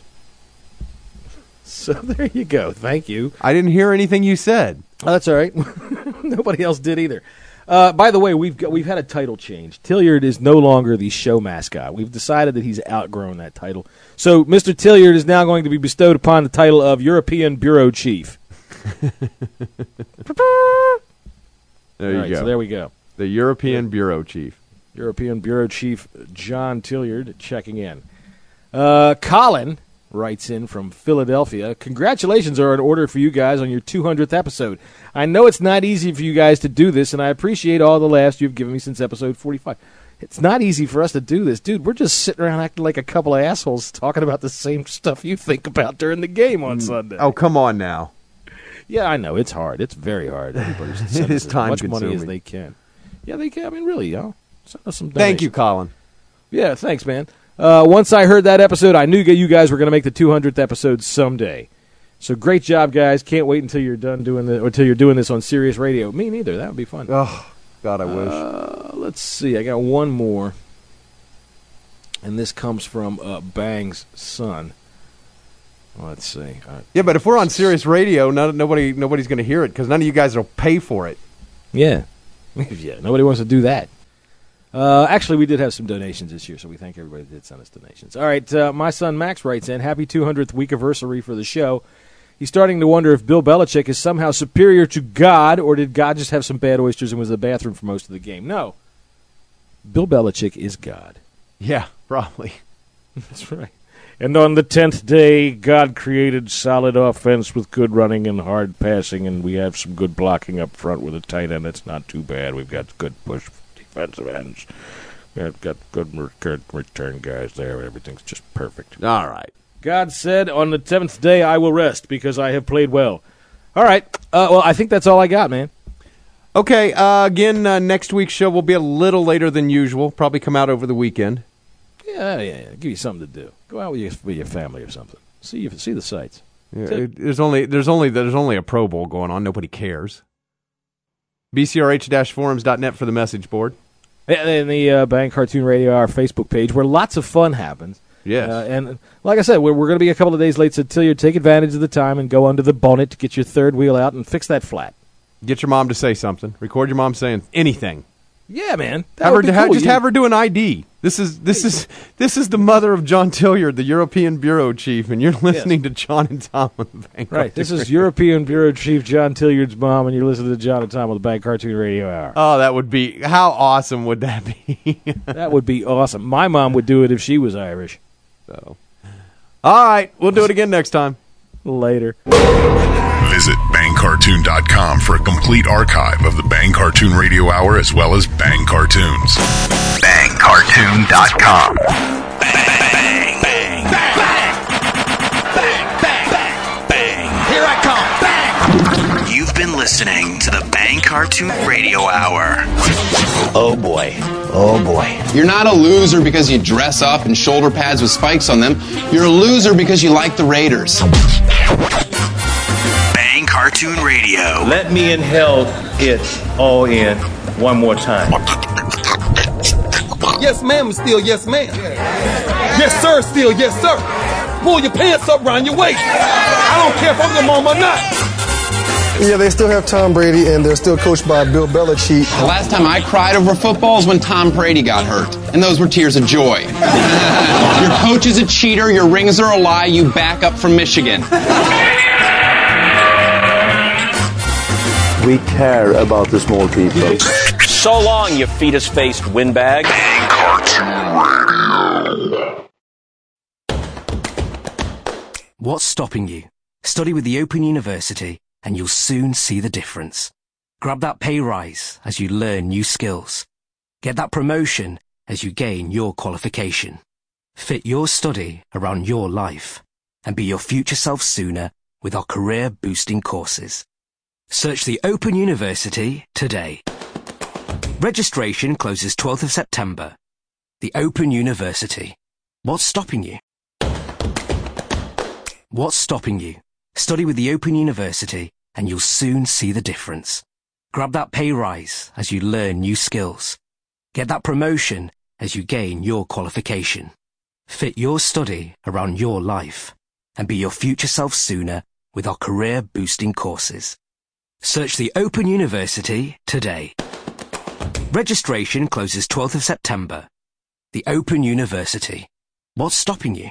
Speaker 12: So there you go. Thank you.
Speaker 9: I didn't hear anything you said.
Speaker 12: Oh, that's all right. Nobody else did either. Uh, by the way, we've got, we've had a title change. Tilliard is no longer the show mascot. We've decided that he's outgrown that title. So Mister Tilliard is now going to be bestowed upon the title of European Bureau Chief.
Speaker 9: There you
Speaker 12: right,
Speaker 9: go.
Speaker 12: So there we go.
Speaker 9: The European Bureau Chief.
Speaker 12: European Bureau Chief John Tilliard checking in. Uh, Colin writes in from Philadelphia. Congratulations are in order for you guys on your two hundredth episode. I know it's not easy for you guys to do this, and I appreciate all the laughs you've given me since episode forty-five. It's not easy for us to do this. Dude, we're just sitting around acting like a couple of assholes talking about the same stuff you think about during the game on Sunday.
Speaker 9: Oh, come on now.
Speaker 12: Yeah, I know. It's hard. It's very hard. Everybody's
Speaker 9: It
Speaker 12: sending
Speaker 9: is
Speaker 12: as much money
Speaker 9: time-consuming.
Speaker 12: as they can. Yeah, they can. I mean, really, y'all. Send us some
Speaker 9: Thank you,
Speaker 12: donations.
Speaker 9: Colin.
Speaker 12: Yeah, thanks, man. Uh, once I heard that episode, I knew you guys were going to make the two hundredth episode someday. So great job, guys. Can't wait until you're done doing this, or until you're doing this on Sirius Radio. Me neither. That would be fun.
Speaker 9: Oh, God, I wish.
Speaker 12: Uh, let's see. I got one more. And this comes from uh, Bang's son. Let's see. Uh,
Speaker 9: Yeah, but if we're on Sirius Radio, none, nobody nobody's going to hear it because none of you guys will pay for it.
Speaker 12: Yeah. Yeah, nobody wants to do that. Uh, actually, we did have some donations this year, so we thank everybody that did send us donations. All right, uh, my son Max writes in, happy two hundredth week anniversary for the show. He's starting to wonder if Bill Belichick is somehow superior to God, or did God just have some bad oysters and was in the bathroom for most of the game? No. Bill Belichick is God.
Speaker 9: Yeah, probably.
Speaker 12: That's right. And on the tenth day, God created solid offense with good running and hard passing, and we have some good blocking up front with a tight end. That's not too bad. We've got good push defensive ends. We've got good return, return guys there. Everything's just perfect.
Speaker 9: All right.
Speaker 12: God said, on the tenth day I will rest because I have played well. All right. Uh, well, I think that's all I got, man.
Speaker 9: Okay, uh, again, uh, next week's show will be a little later than usual. Probably come out over the weekend.
Speaker 12: Yeah, yeah, yeah. Give you something to do. Go out with your, with your family or something. See you, see the sights.
Speaker 9: Yeah, it, there's only there's only there's only a Pro Bowl going on. Nobody cares. B C R H forums dot net for the message board.
Speaker 12: And the uh, Bang Cartoon Radio, our Facebook page, where lots of fun happens.
Speaker 9: Yes.
Speaker 12: Uh, and like I said, we're, we're going to be a couple of days late, so till you take advantage of the time and go under the bonnet to get your third wheel out and fix that flat.
Speaker 9: Get your mom to say something. Record your mom saying anything.
Speaker 12: Yeah, man. That
Speaker 9: Have her,
Speaker 12: would be
Speaker 9: ha-
Speaker 12: cool.
Speaker 9: just
Speaker 12: You-
Speaker 9: have her do an I D. This is this is this is the mother of John Tilliard, the European bureau chief, and you're listening to John and Tom on the Bank.
Speaker 12: Right. This is
Speaker 9: Radio.
Speaker 12: European Bureau Chief John Tilliard's mom, and you're listening to John and Tom on the Bank Cartoon Radio Hour.
Speaker 9: Oh, that would be how awesome would that be?
Speaker 12: That would be awesome. My mom would do it if she was Irish.
Speaker 9: So, all right, we'll do it again next time.
Speaker 12: Later.
Speaker 13: Visit bang cartoon dot com for a complete archive of the Bang Cartoon Radio Hour as well as Bang Cartoons. bang cartoon dot com.
Speaker 14: Bang, bang, bang, bang, bang, bang, bang. Here I come. Bang. You've been listening to the Bang Cartoon Radio Hour.
Speaker 11: Oh boy. Oh boy.
Speaker 15: You're not a loser because you dress up in shoulder pads with spikes on them. You're a loser because you like the Raiders.
Speaker 14: Bang Cartoon Radio.
Speaker 16: Let me inhale it all in one more time.
Speaker 17: Yes, ma'am, is still yes, ma'am. Yes, sir, still yes, sir. Pull your pants up around your waist. I don't care if I'm your mom or not.
Speaker 18: Yeah, they still have Tom Brady, and they're still coached by Bill Belichick.
Speaker 15: The last time I cried over football is when Tom Brady got hurt, and those were tears of joy. Your coach is a cheater, your rings are a lie, you back up from Michigan.
Speaker 16: We care about the small people.
Speaker 27: So long, you fetus-faced windbag.
Speaker 14: Bang Cartoon Radio.
Speaker 28: What's stopping you? Study with the Open University and you'll soon see the difference. Grab that pay rise as you learn new skills. Get that promotion as you gain your qualification. Fit your study around your life and be your future self sooner with our career-boosting courses. Search the Open University today. Registration closes twelfth of September. The Open University. What's stopping you? What's stopping you? Study with the Open University and you'll soon see the difference. Grab that pay rise as you learn new skills. Get that promotion as you gain your qualification. Fit your study around your life and be your future self sooner with our career-boosting courses. Search the Open University today. Registration closes twelfth of September. The Open University. What's stopping you?